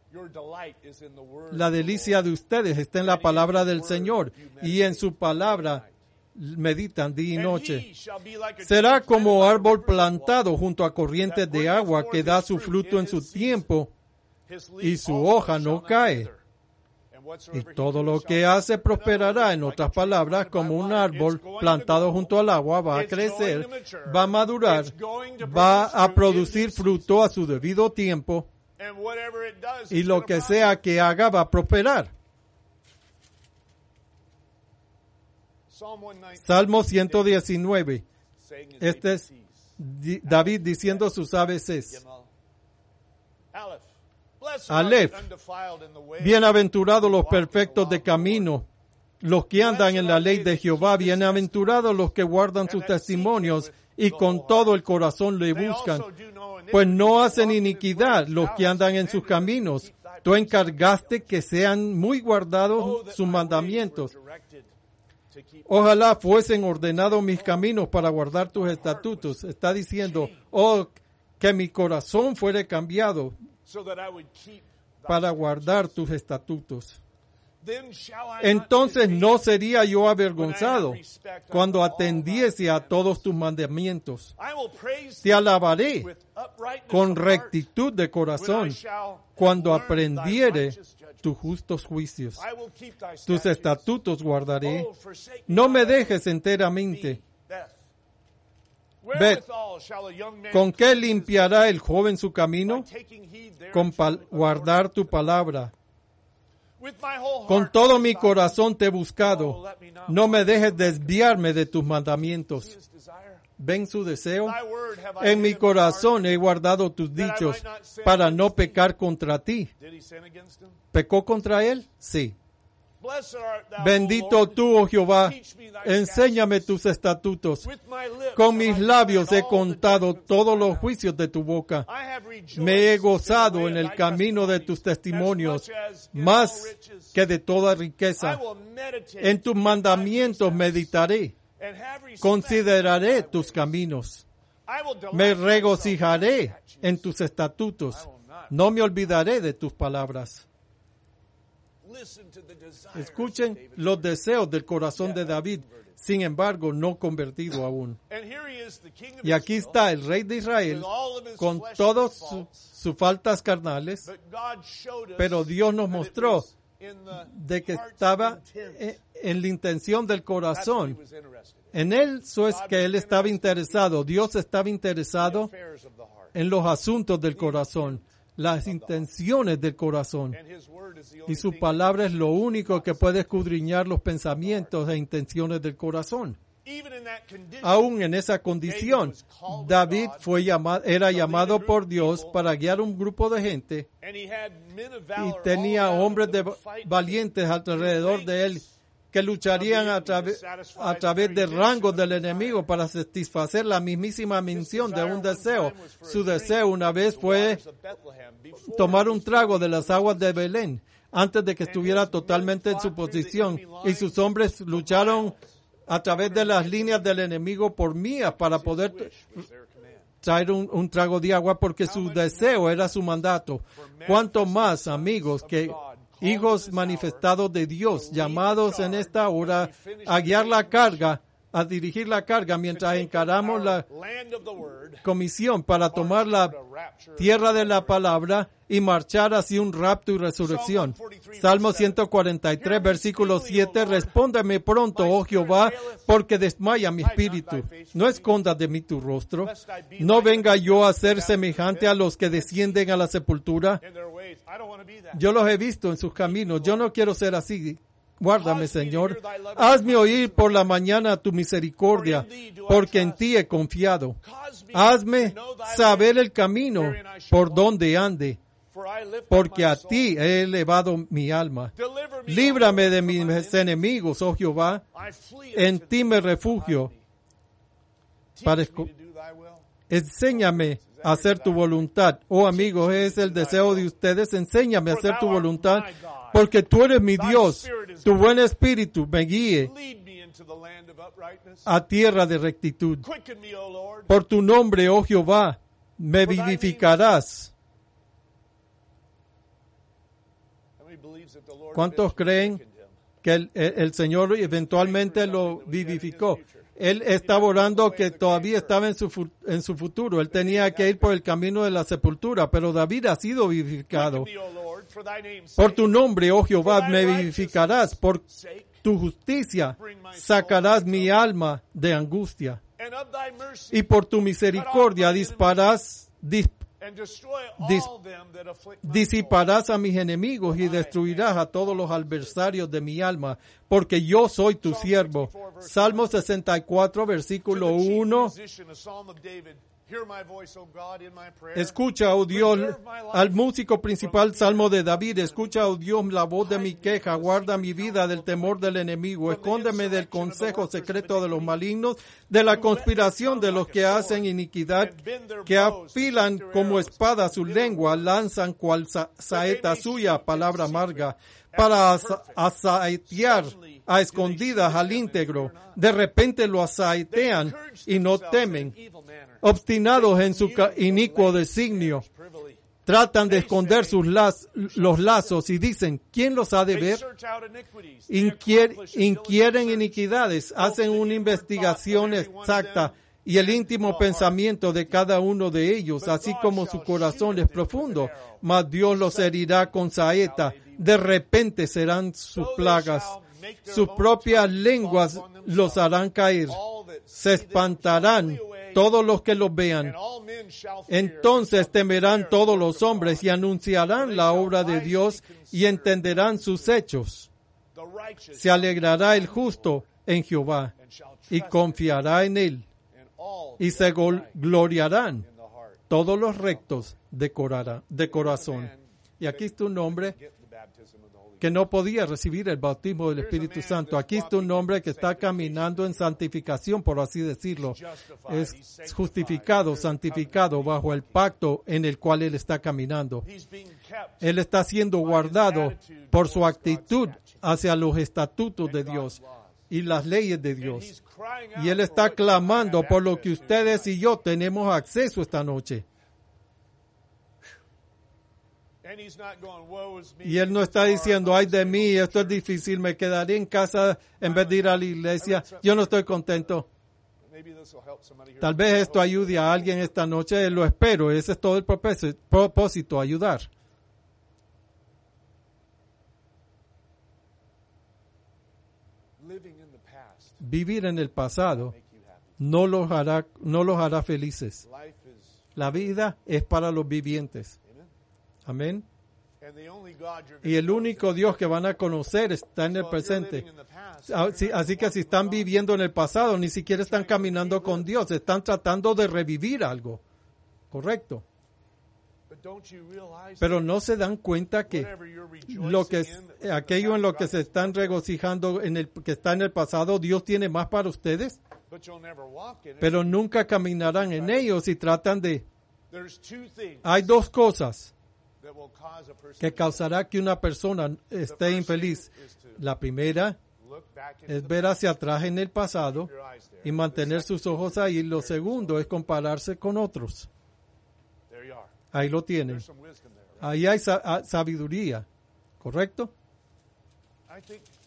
[SPEAKER 1] la delicia de ustedes está en la palabra del Señor, y en su palabra meditan día y noche. Será como árbol plantado junto a corrientes de agua que da su fruto en su tiempo y su hoja no cae. Y todo lo que hace prosperará. En otras palabras, como un árbol plantado junto al agua, va a crecer, va a madurar, va a producir fruto a su debido tiempo, y lo que sea que haga va a prosperar. Salmo ciento diecinueve. Este es David diciendo sus A B Cs. Aleph. Bienaventurados los perfectos de camino, los que andan en la ley de Jehová. Bienaventurados los que guardan sus testimonios y con todo el corazón le buscan, pues no hacen iniquidad los que andan en sus caminos. Tú encargaste que sean muy guardados sus mandamientos. Ojalá fuesen ordenados mis caminos para guardar tus estatutos. Está diciendo, oh, que mi corazón fuere cambiado para guardar tus estatutos. Entonces no sería yo avergonzado cuando atendiese a todos tus mandamientos. Te alabaré con rectitud de corazón cuando aprendiere tus justos juicios. Tus estatutos guardaré. No me dejes enteramente. Ved, ¿con qué limpiará el joven su camino? Con pal- guardar tu palabra. Con todo mi corazón te he buscado. No me dejes desviarme de tus mandamientos. ¿Ven su deseo? En mi corazón he guardado tus dichos para no pecar contra ti. ¿Pecó contra él? Sí. Bendito tú, oh Jehová, enséñame tus estatutos. Con mis labios he contado todos los juicios de tu boca. Me he gozado en el camino de tus testimonios, más que de toda riqueza. En tus mandamientos meditaré. Consideraré tus caminos. Me regocijaré en tus estatutos. No me olvidaré de tus palabras. Escuchen los deseos del corazón de David, sin embargo, no convertido aún. Y aquí está el rey de Israel con todas sus su faltas carnales, pero Dios nos mostró de que estaba en la intención del corazón. En él, eso es que él estaba interesado. Dios estaba interesado en los asuntos del corazón, las intenciones del corazón. Y su palabra es lo único que puede escudriñar los pensamientos e intenciones del corazón. Aún en esa condición, David fue llamado, era llamado por Dios para guiar un grupo de gente, y tenía hombres de valientes alrededor de él que lucharían a, tra- a través de rangos del enemigo para satisfacer la mismísima misión de un deseo. Su deseo una vez fue tomar un trago de las aguas de Belén antes de que estuviera totalmente en su posición, y sus hombres lucharon a través de las líneas del enemigo por mías para poder traer un, un trago de agua, porque su deseo era su mandato. Cuanto más, amigos, que hijos manifestados de Dios, llamados en esta hora a guiar la carga, a dirigir la carga mientras encaramos la comisión para tomar la tierra de la palabra, y marchar hacia un rapto y resurrección. Salmo ciento cuarenta y tres, versículo siete, respóndeme pronto, oh Jehová, porque desmaya mi espíritu. No escondas de mí tu rostro. No venga yo a ser semejante a los que descienden a la sepultura. Yo los he visto en sus caminos. Yo no quiero ser así. Guárdame, Señor. Hazme oír por la mañana tu misericordia, porque en ti he confiado. Hazme saber el camino por donde ande, porque a ti he elevado mi alma. Líbrame de mis enemigos, oh Jehová. En ti me refugio. Para esco- Enséñame a hacer tu voluntad. Oh amigos, es el deseo de ustedes. Enséñame a hacer tu voluntad, porque tú eres mi Dios. Tu buen espíritu me guíe a tierra de rectitud. Por tu nombre, oh Jehová, me vivificarás. ¿Cuántos creen que el, el, el Señor eventualmente lo vivificó? Él estaba orando que todavía estaba en su, en su futuro. Él tenía que ir por el camino de la sepultura, pero David ha sido vivificado. Por tu nombre, oh Jehová, me vivificarás. Por tu justicia sacarás mi alma de angustia. Y por tu misericordia disparás, dis, dis, disiparás a mis enemigos y destruirás a todos los adversarios de mi alma, porque yo soy tu siervo. Salmo sesenta y cuatro, versículo uno. Escucha, oh Dios, al músico principal, Salmo de David. Escucha, oh Dios, la voz de mi queja. Guarda mi vida del temor del enemigo. Escóndeme del consejo secreto de los malignos, de la conspiración de los que hacen iniquidad, que afilan como espada su lengua, lanzan cual sa- saeta suya, palabra amarga, para asa- asaetear a escondidas al íntegro. De repente lo asaetean y no temen. Obstinados en su inicuo designio, tratan de esconder sus laz, los lazos y dicen, ¿quién los ha de ver? Inquier, inquieren iniquidades, hacen una investigación exacta y el íntimo pensamiento de cada uno de ellos, así como su corazón es profundo. Mas Dios los herirá con saeta, de repente serán sus plagas. Sus propias lenguas los harán caer. Se espantarán todos los que los vean. Entonces temerán todos los hombres y anunciarán la obra de Dios y entenderán sus hechos. Se alegrará el justo en Jehová y confiará en él, y se gloriarán todos los rectos de, corara, de corazón. Y aquí está un hombre que no podía recibir el bautismo del Espíritu Santo. Aquí está un hombre que está caminando en santificación, por así decirlo. Es justificado, santificado bajo el pacto en el cual él está caminando. Él está siendo guardado por su actitud hacia los estatutos de Dios y las leyes de Dios. Y él está clamando por lo que ustedes y yo tenemos acceso esta noche. Y él no está diciendo, ay de mí, esto es difícil, me quedaré en casa en vez de ir a la iglesia. Yo no estoy contento. Tal vez esto ayude a alguien esta noche, lo espero. Ese es todo el propósito, propósito, ayudar. Vivir en el pasado no los hará, no los hará felices. La vida es para los vivientes. Amén. Y el único Dios que van a conocer está en el presente. Así que si están viviendo en el pasado, ni siquiera están caminando con Dios, están tratando de revivir algo. Correcto. Pero no se dan cuenta que lo que aquello en lo que se están regocijando en el que está en el pasado, Dios tiene más para ustedes. Pero nunca caminarán en ellos y tratan de. Hay dos cosas que causará que una persona esté infeliz. La primera es ver hacia atrás en el pasado y mantener sus ojos ahí. Lo segundo es compararse con otros. Ahí lo tienen. Ahí hay sabiduría, ¿correcto?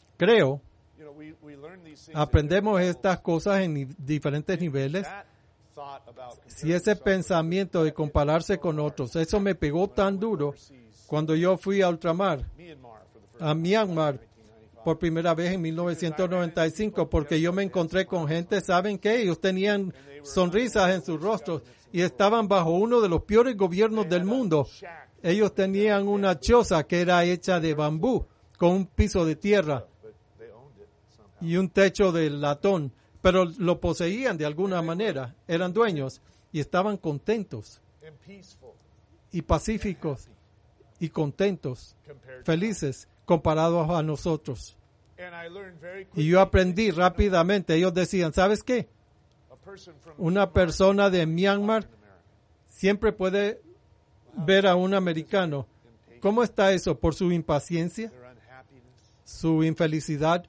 [SPEAKER 1] Creo, aprendemos estas cosas en diferentes niveles Si ese pensamiento de compararse con otros, eso me pegó tan duro cuando yo fui a ultramar, a Myanmar, por primera vez en mil novecientos noventa y cinco, porque yo me encontré con gente, ¿saben qué? Ellos tenían sonrisas en sus rostros y estaban bajo uno de los peores gobiernos del mundo. Ellos tenían una choza que era hecha de bambú, con un piso de tierra y un techo de latón, pero lo poseían de alguna manera, eran dueños y estaban contentos y pacíficos y contentos, felices comparados a nosotros. Y yo aprendí rápidamente, ellos decían, ¿sabes qué? Una persona de Myanmar siempre puede ver a un americano. ¿Cómo está eso? ¿Por su impaciencia? ¿Su infelicidad?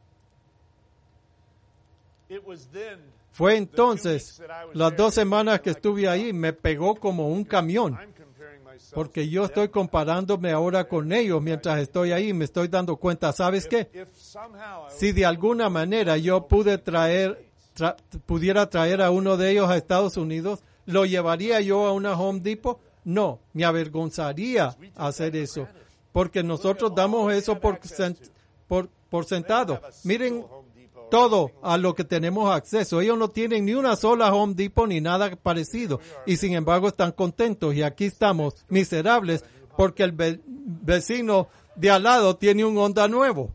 [SPEAKER 1] Fue entonces, las dos semanas que estuve ahí, me pegó como un camión. Porque yo estoy comparándome ahora con ellos mientras estoy ahí, me estoy dando cuenta, ¿sabes qué? Si de alguna manera yo pude traer, tra- pudiera traer a uno de ellos a Estados Unidos, ¿lo llevaría yo a una Home Depot? No, me avergonzaría hacer eso, porque nosotros damos eso por, por, por sentado. Miren todo a lo que tenemos acceso. Ellos no tienen ni una sola Home Depot ni nada parecido y sin embargo están contentos y aquí estamos miserables porque el ve- vecino de al lado tiene un Honda nuevo.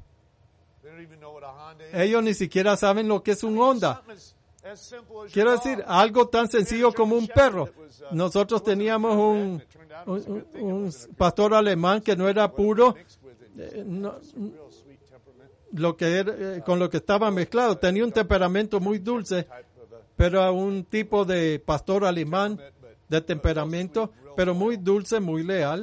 [SPEAKER 1] Ellos ni siquiera saben lo que es un Honda. Quiero decir, algo tan sencillo como un perro. Nosotros teníamos un, un, un pastor alemán que no era puro, eh, no, lo que era, eh, con lo que estaba mezclado. Tenía un temperamento muy dulce, pero a un tipo de pastor alemán de temperamento, pero muy dulce, muy leal.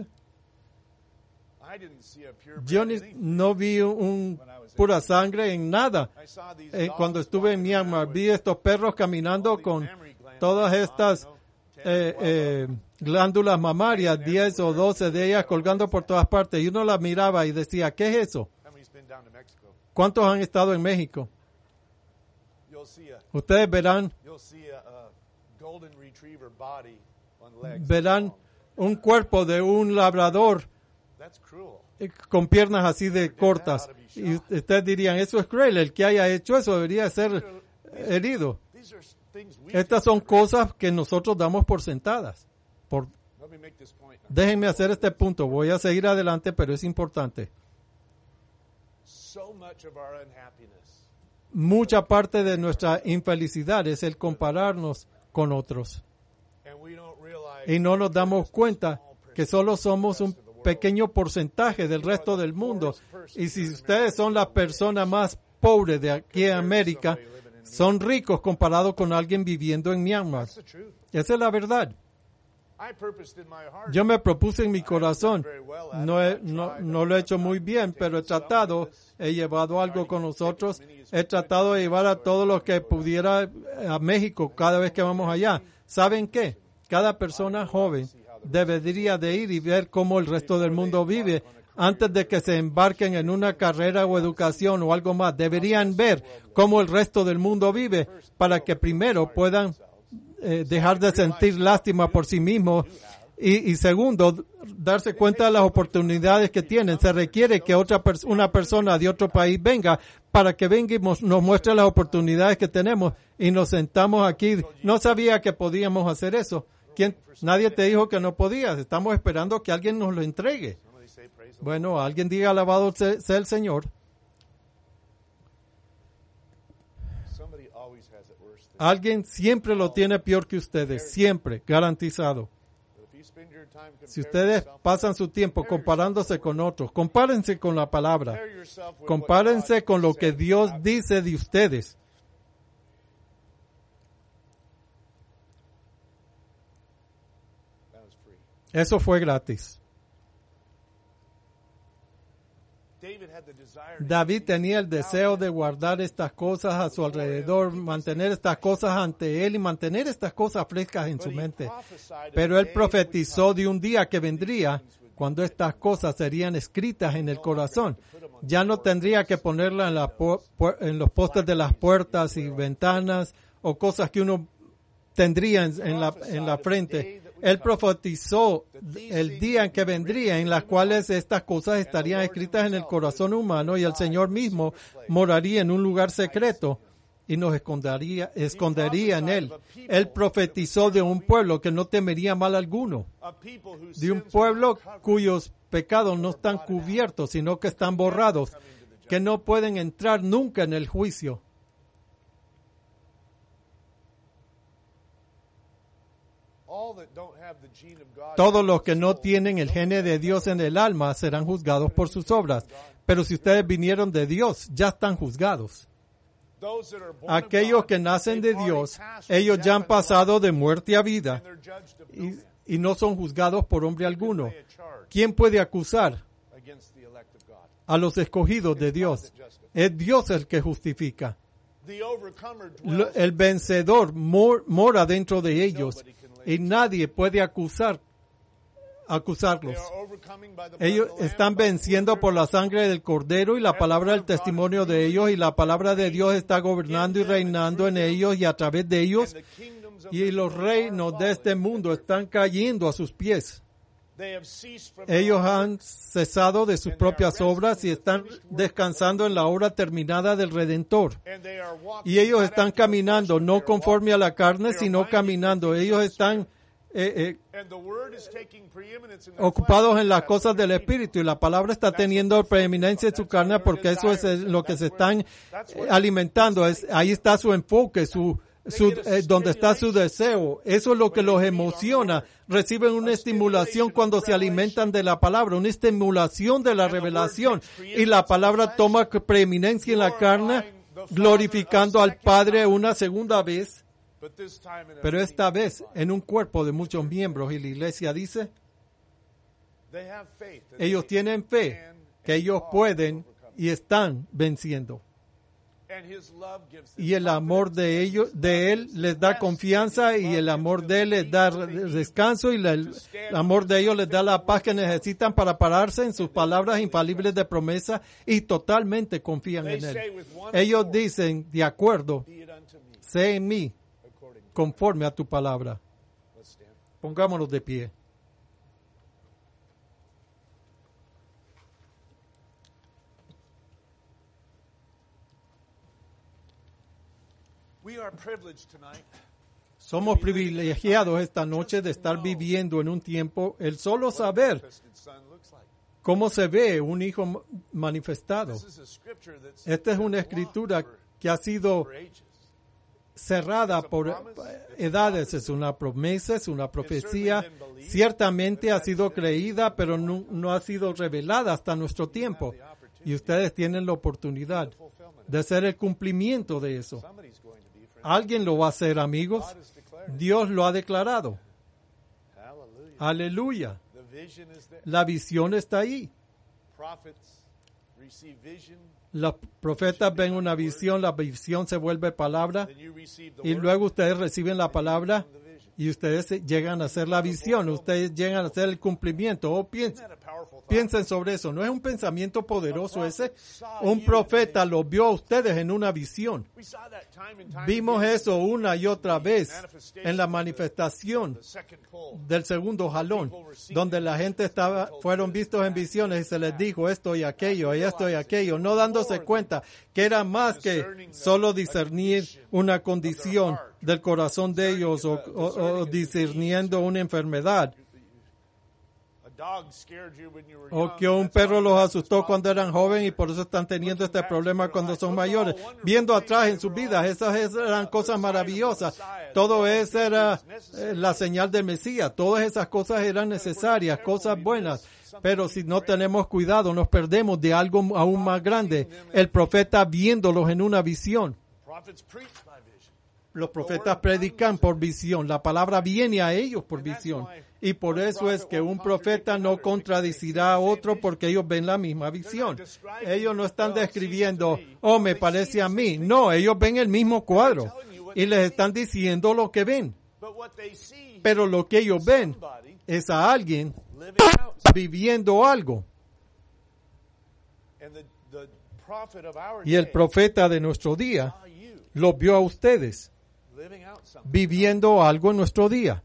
[SPEAKER 1] Yo ni, no vi un pura sangre en nada. Eh, cuando estuve en Myanmar, vi estos perros caminando con todas estas eh, eh, glándulas mamarias, diez o doce de ellas colgando por todas partes. Y uno las miraba y decía, ¿qué es eso? ¿Cuántos han estado en México? Ustedes verán, verán un cuerpo de un labrador con piernas así de cortas. Y ustedes dirían, eso es cruel. El que haya hecho eso debería ser herido. Estas son cosas que nosotros damos por sentadas. Por... Déjenme hacer este punto. Voy a seguir adelante, pero es importante. Mucha parte de nuestra infelicidad es el compararnos con otros. Y no nos damos cuenta que solo somos un pequeño porcentaje del resto del mundo. Y si ustedes son la persona más pobre de aquí en América, son ricos comparados con alguien viviendo en Myanmar. Esa es la verdad. Yo me propuse en mi corazón, no, he, no, no lo he hecho muy bien, pero he tratado, he llevado algo con nosotros, he tratado de llevar a todos los que pudiera a México cada vez que vamos allá. ¿Saben qué? Cada persona joven debería de ir y ver cómo el resto del mundo vive antes de que se embarquen en una carrera o educación o algo más. Deberían ver cómo el resto del mundo vive para que primero puedan eh, dejar de sentir lástima por sí mismos y, y segundo, darse cuenta de las oportunidades que tienen. Se requiere que otra pers- una persona de otro país venga para que venga y nos muestre las oportunidades que tenemos y nos sentamos aquí. No sabía que podíamos hacer eso. ¿Quién? Nadie te dijo que no podías. Estamos esperando que alguien nos lo entregue. Bueno, alguien diga alabado sea, sea el Señor. Alguien siempre lo tiene peor que ustedes. Siempre, garantizado. Si ustedes pasan su tiempo comparándose con otros, compárense con la palabra. Compárense con lo que Dios dice de ustedes. Eso fue gratis. David tenía el deseo de guardar estas cosas a su alrededor, mantener estas cosas ante él y mantener estas cosas frescas en su mente. Pero él profetizó de un día que vendría cuando estas cosas serían escritas en el corazón. Ya no tendría que ponerlas en, la pu- pu- en los postes de las puertas y ventanas o cosas que uno tendría en, en, la, en la frente. Él profetizó el día en que vendría, en las cuales estas cosas estarían escritas en el corazón humano y el Señor mismo moraría en un lugar secreto y nos escondería, escondería en él. Él profetizó de un pueblo que no temería mal alguno, de un pueblo cuyos pecados no están cubiertos, sino que están borrados, que no pueden entrar nunca en el juicio. Todos los que no tienen el gene de Dios en el alma serán juzgados por sus obras. Pero si ustedes vinieron de Dios, ya están juzgados. Aquellos que nacen de Dios, ellos ya han pasado de muerte a vida y, y no son juzgados por hombre alguno. ¿Quién puede acusar a los escogidos de Dios? Es Dios el que justifica. El vencedor mor, mora dentro de ellos y nadie puede acusar, acusarlos. Ellos están venciendo por la sangre del Cordero y la palabra del testimonio de ellos, y la palabra de Dios está gobernando y reinando en ellos y a través de ellos, y los reinos de este mundo están cayendo a sus pies. Ellos han cesado de sus propias obras y están descansando en la obra terminada del Redentor. Y ellos están caminando no conforme a la carne, sino caminando. Ellos están eh, eh, ocupados en las cosas del Espíritu, y la palabra está teniendo preeminencia en su carne porque eso es lo que se están alimentando. Es, ahí está su enfoque, su Su, eh, donde está su deseo. Eso es lo que los emociona. Reciben una estimulación cuando se alimentan de la palabra, una estimulación de la revelación. Y la palabra toma preeminencia en la carne, glorificando al Padre una segunda vez. Pero esta vez en un cuerpo de muchos miembros. Y la iglesia dice, ellos tienen fe que ellos pueden y están venciendo. Y el amor de ellos, de él les da confianza, y el amor de él les da descanso, y la, el amor de ellos les da la paz que necesitan para pararse en sus palabras infalibles de promesa y totalmente confían en él. Ellos dicen, de acuerdo, sé en mí conforme a tu palabra. Pongámonos de pie. Somos privilegiados esta noche de estar viviendo en un tiempo, el solo saber cómo se ve un hijo manifestado. Esta es una escritura que ha sido cerrada por edades, es una promesa, es una profecía, ciertamente ha sido creída, pero no, no ha sido revelada hasta nuestro tiempo. Y ustedes tienen la oportunidad de hacer el cumplimiento de eso. Alguien lo va a hacer, amigos. Dios lo ha declarado. Aleluya. La visión está ahí. Los profetas ven una visión, la visión se vuelve palabra, y luego ustedes reciben la palabra y ustedes llegan a hacer la visión, ustedes llegan a hacer el cumplimiento. Oh, piensen, piensen sobre eso. ¿No es un pensamiento poderoso ese? Un profeta lo vio a ustedes en una visión. Vimos eso una y otra vez en la manifestación del segundo jalón, donde la gente estaba, fueron vistos en visiones y se les dijo esto y aquello, y esto y aquello, no dándose cuenta que era más que solo discernir una condición del corazón de ellos o, o, o discerniendo una enfermedad. O que un perro los asustó cuando eran jóvenes y por eso están teniendo este problema cuando son mayores. Viendo atrás en sus vidas, esas eran cosas maravillosas. Todo eso era eh, la señal del Mesías. Todas esas cosas eran necesarias, cosas buenas. Pero si no tenemos cuidado, nos perdemos de algo aún más grande. El profeta viéndolos en una visión. Los profetas predican por visión. La palabra viene a ellos por visión. Y por eso es que un profeta no contradecirá a otro, porque ellos ven la misma visión. Ellos no están describiendo, oh, me parece a mí. No, ellos ven el mismo cuadro y les están diciendo lo que ven. Pero lo que ellos ven es a alguien viviendo algo. Y el profeta de nuestro día los vio a ustedes viviendo algo en nuestro día.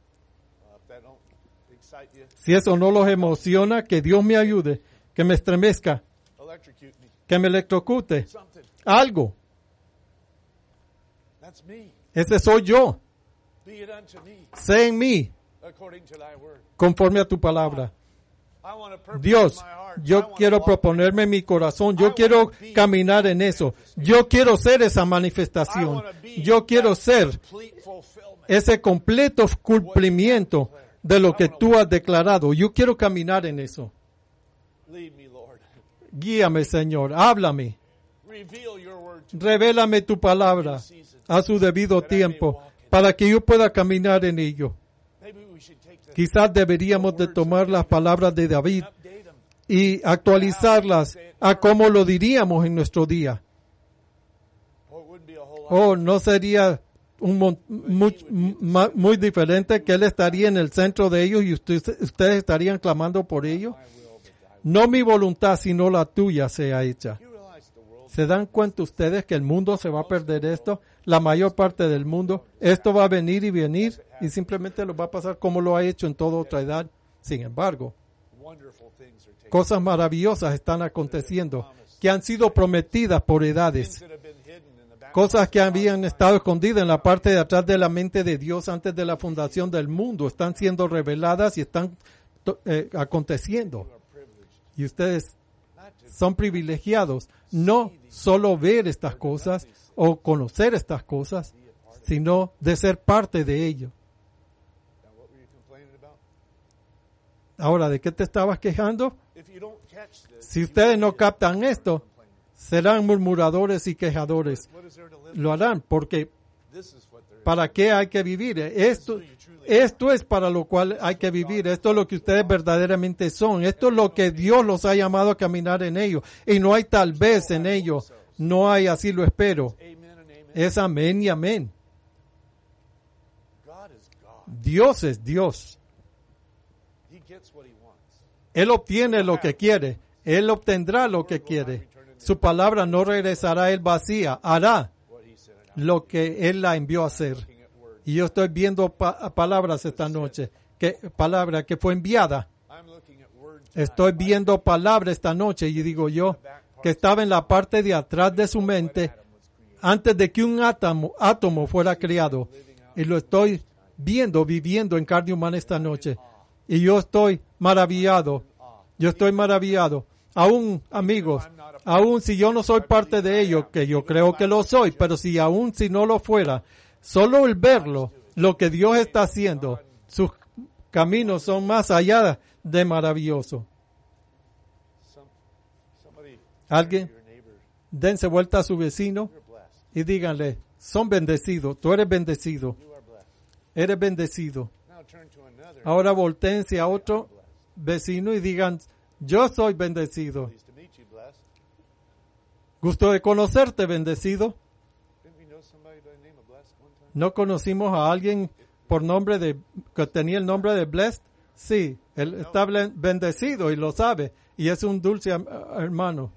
[SPEAKER 1] Si eso no los emociona, que Dios me ayude, que me estremezca, que me electrocute, algo. Ese soy yo. Sé en mí, conforme a tu palabra. Dios, yo quiero proponerme en mi corazón, yo quiero caminar en eso, yo quiero ser esa manifestación, yo quiero ser ese completo cumplimiento de lo que tú has declarado, yo quiero caminar en eso. Guíame, Señor, háblame, revélame tu palabra a su debido tiempo, para que yo pueda caminar en ello. Quizás deberíamos de tomar las palabras de David y actualizarlas a cómo lo diríamos en nuestro día. Oh, no sería un mon- muy, muy, muy diferente que él estaría en el centro de ellos y usted- ustedes estarían clamando por ellos. No mi voluntad, sino la tuya sea hecha. ¿Se dan cuenta ustedes que el mundo se va a perder esto? La mayor parte del mundo. Esto va a venir y venir y simplemente lo va a pasar como lo ha hecho en toda otra edad. Sin embargo, cosas maravillosas están aconteciendo que han sido prometidas por edades. Cosas que habían estado escondidas en la parte de atrás de la mente de Dios antes de la fundación del mundo están siendo reveladas y están eh, aconteciendo. Y ustedes son privilegiados, no solo ver estas cosas o conocer estas cosas, sino de ser parte de ello. Ahora, ¿de qué te estabas quejando? Si ustedes no captan esto, serán murmuradores y quejadores. Lo harán porque ¿para qué hay que vivir? Esto, esto es para lo cual hay que vivir. Esto es lo que ustedes verdaderamente son. Esto es lo que Dios los ha llamado a caminar en ello. Y no hay tal vez en ello. No hay así lo espero. Es amén y amén. Dios es Dios. Él obtiene lo que quiere. Él obtendrá lo que quiere. Su palabra no regresará a él vacía. Hará lo que él la envió a hacer. Y yo estoy viendo pa- palabras esta noche. Que, palabra que fue enviada. Estoy viendo palabras esta noche y digo yo que estaba en la parte de atrás de su mente antes de que un átomo, átomo fuera creado. Y lo estoy viendo, viviendo en carne humana esta noche. Y yo estoy maravillado. Yo estoy maravillado. Aún, amigos, aún si yo no soy parte de ello, que yo creo que lo soy, pero si aún si no lo fuera, solo el verlo, lo que Dios está haciendo, sus caminos son más allá de maravilloso. Alguien, dense vuelta a su vecino y díganle, son bendecidos, tú eres bendecido, eres bendecido. Ahora voltéense a otro vecino y digan, yo soy bendecido. Gusto de conocerte, bendecido. ¿No conocimos a alguien por nombre de, que tenía el nombre de Blessed? Sí, él está bendecido y lo sabe. Y es un dulce hermano.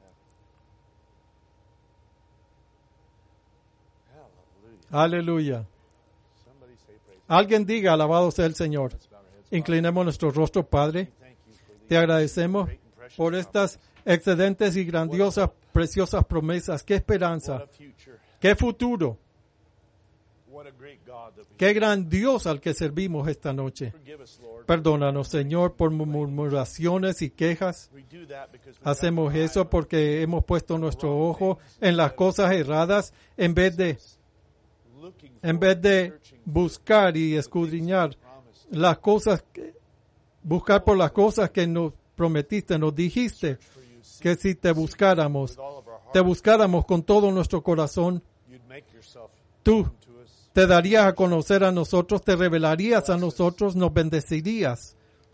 [SPEAKER 1] Aleluya. Alguien diga, alabado sea el Señor. Inclinemos nuestro rostro, Padre. Te agradecemos por estas excedentes y grandiosas, preciosas promesas. ¡Qué esperanza! ¡Qué futuro! ¡Qué gran Dios al que servimos esta noche! Perdónanos, Señor, por murmuraciones y quejas. Hacemos eso porque hemos puesto nuestro ojo en las cosas erradas en vez de, en vez de buscar y escudriñar las cosas, que, buscar por las cosas que nos prometiste, nos dijiste que si te buscáramos, te buscáramos con todo nuestro corazón, tú te darías a conocer a nosotros, te revelarías a nosotros, nos bendecirías.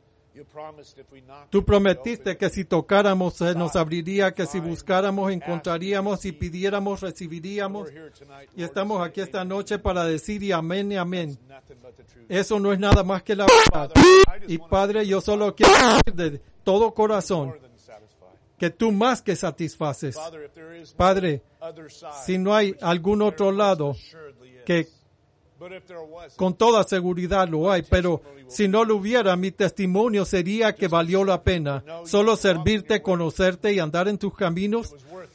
[SPEAKER 1] Tú prometiste que si tocáramos se nos abriría, que si buscáramos encontraríamos, si pidiéramos recibiríamos. Y estamos aquí esta noche para decir y amén y amén. Eso no es nada más que la verdad. Y Padre, yo solo quiero decir de todo corazón que tú más que satisfaces. Padre, si no hay algún otro lado que Con toda seguridad lo hay, pero si no lo hubiera, mi testimonio sería que valió la pena. Solo servirte, conocerte y andar en tus caminos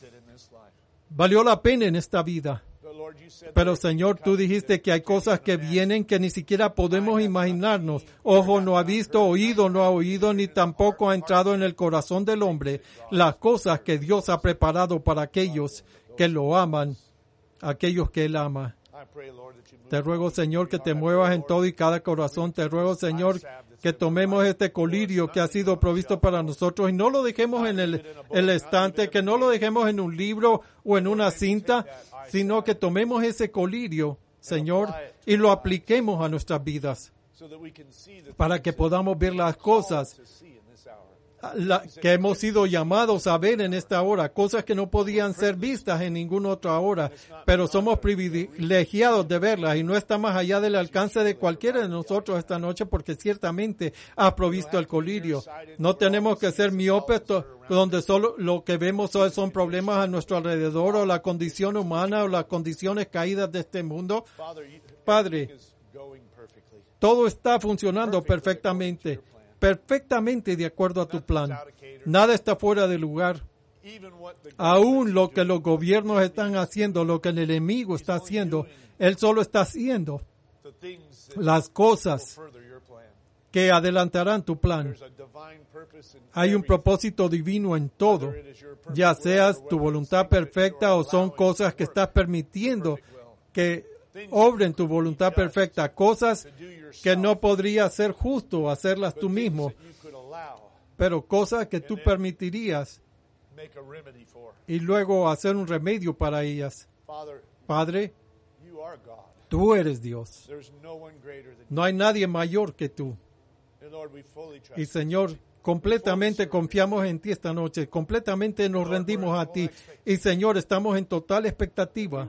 [SPEAKER 1] valió la pena en esta vida. Pero Señor, tú dijiste que hay cosas que vienen que ni siquiera podemos imaginarnos. Ojo no ha visto, oído no ha oído, ni tampoco ha entrado en el corazón del hombre las cosas que Dios ha preparado para aquellos que lo aman, aquellos que Él ama. Te ruego, Señor, que te muevas en todo y cada corazón. Te ruego, Señor, que tomemos este colirio que ha sido provisto para nosotros y no lo dejemos en el, el estante, que no lo dejemos en un libro o en una cinta, sino que tomemos ese colirio, Señor, y lo apliquemos a nuestras vidas para que podamos ver las cosas la, que hemos sido llamados a ver en esta hora, cosas que no podían ser vistas en ninguna otra hora, pero somos privilegiados de verlas y no está más allá del alcance de cualquiera de nosotros esta noche porque ciertamente ha provisto el colirio. No tenemos que ser miopes donde solo lo que vemos son problemas a nuestro alrededor o la condición humana o las condiciones caídas de este mundo. Padre, todo está funcionando perfectamente. Perfectamente de acuerdo a tu plan. Nada está fuera de lugar. Aún lo que los gobiernos están haciendo, lo que el enemigo está haciendo, Él solo está haciendo las cosas que adelantarán tu plan. Hay un propósito divino en todo, ya seas tu voluntad perfecta o son cosas que estás permitiendo que obren tu voluntad perfecta, cosas que no podría ser justo hacerlas tú mismo, pero cosas que tú permitirías y luego hacer un remedio para ellas. Padre, tú eres Dios. No hay nadie mayor que tú. Y Señor, completamente confiamos en ti esta noche, completamente nos rendimos a ti. Y Señor, estamos en total expectativa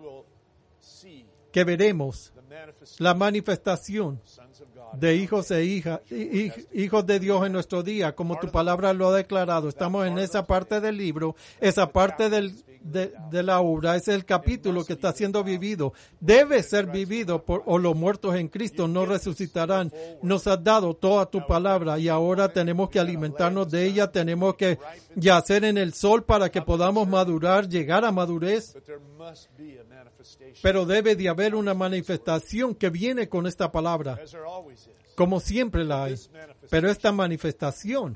[SPEAKER 1] que veremos la manifestación de hijos e hijas, hijos de Dios en nuestro día, como tu palabra lo ha declarado. Estamos en esa parte del libro, esa parte del, de, de la obra, ese es el capítulo que está siendo vivido. Debe ser vivido por, o los muertos en Cristo no resucitarán. Nos has dado toda tu palabra y ahora tenemos que alimentarnos de ella, tenemos que yacer en el sol para que podamos madurar, llegar a madurez. Pero debe de haber una manifestación que viene con esta palabra, como siempre la hay. Pero esta manifestación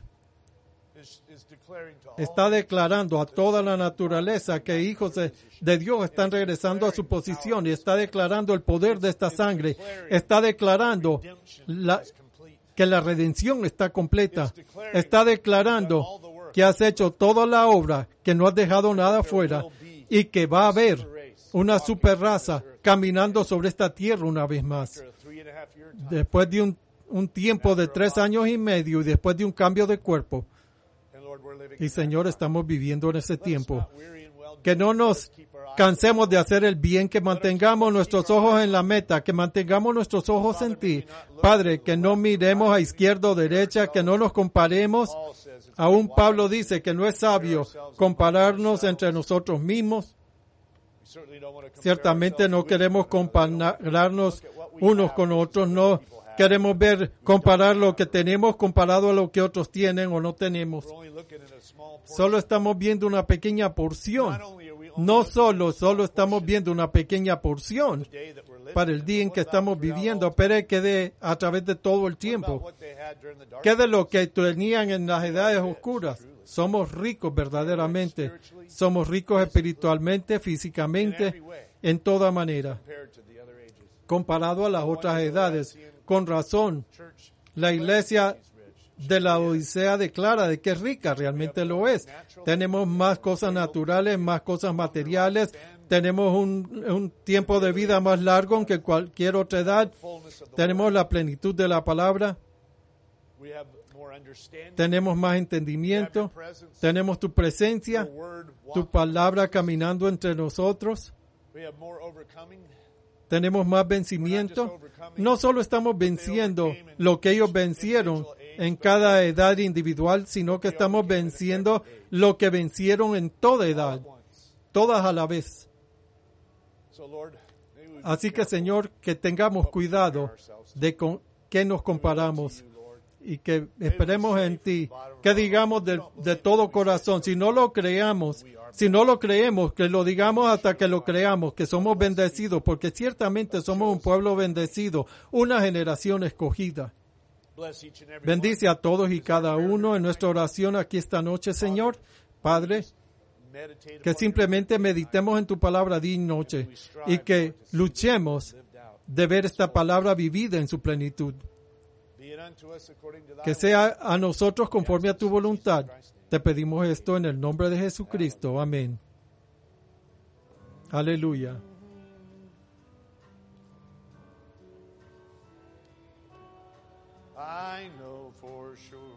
[SPEAKER 1] está declarando a toda la naturaleza que hijos de, de Dios están regresando a su posición y está declarando el poder de esta sangre. Está declarando la, que la redención está completa. Está declarando que has hecho toda la obra, que no has dejado nada fuera y que va a haber una super raza caminando sobre esta tierra una vez más. Después de un, un tiempo de tres años y medio y después de un cambio de cuerpo. Y Señor, estamos viviendo en ese tiempo. Que no nos cansemos de hacer el bien, que mantengamos nuestros ojos en la meta, que mantengamos nuestros ojos en ti. Padre, que no miremos a izquierda o derecha, que no nos comparemos. Aún Pablo dice que no es sabio compararnos entre nosotros mismos. Ciertamente no queremos compararnos unos con otros, no queremos ver, comparar lo que tenemos comparado a lo que otros tienen o no tenemos. Solo estamos viendo una pequeña porción. No solo, solo estamos viendo una pequeña porción para el día en que estamos viviendo, pero es que de, a través de todo el tiempo. ¿Qué de lo que tenían en las edades oscuras? Somos ricos verdaderamente. Somos ricos espiritualmente, físicamente, en toda manera. Comparado a las otras edades, con razón, la iglesia de la Odisea declara de que es rica, realmente lo es. Tenemos más cosas naturales, más cosas materiales, tenemos un, un tiempo de vida más largo que cualquier otra edad, tenemos la plenitud de la palabra, tenemos más entendimiento, tenemos tu presencia, tu palabra caminando entre nosotros, tenemos más vencimiento. No solo estamos venciendo lo que ellos vencieron en cada edad individual, sino que estamos venciendo lo que vencieron en toda edad, todas a la vez. Así que, Señor, que tengamos cuidado de con qué nos comparamos y que esperemos en ti, que digamos de, de todo corazón. Si no lo creamos, si no lo creemos, que lo digamos hasta que lo creamos, que somos bendecidos, porque ciertamente somos un pueblo bendecido, una generación escogida. Bendice a todos y cada uno en nuestra oración aquí esta noche, Señor. Padre, que simplemente meditemos en tu palabra día y noche y que luchemos de ver esta palabra vivida en su plenitud. Que sea a nosotros conforme a tu voluntad. Te pedimos esto en el nombre de Jesucristo. Amén. Aleluya.
[SPEAKER 2] I know for sure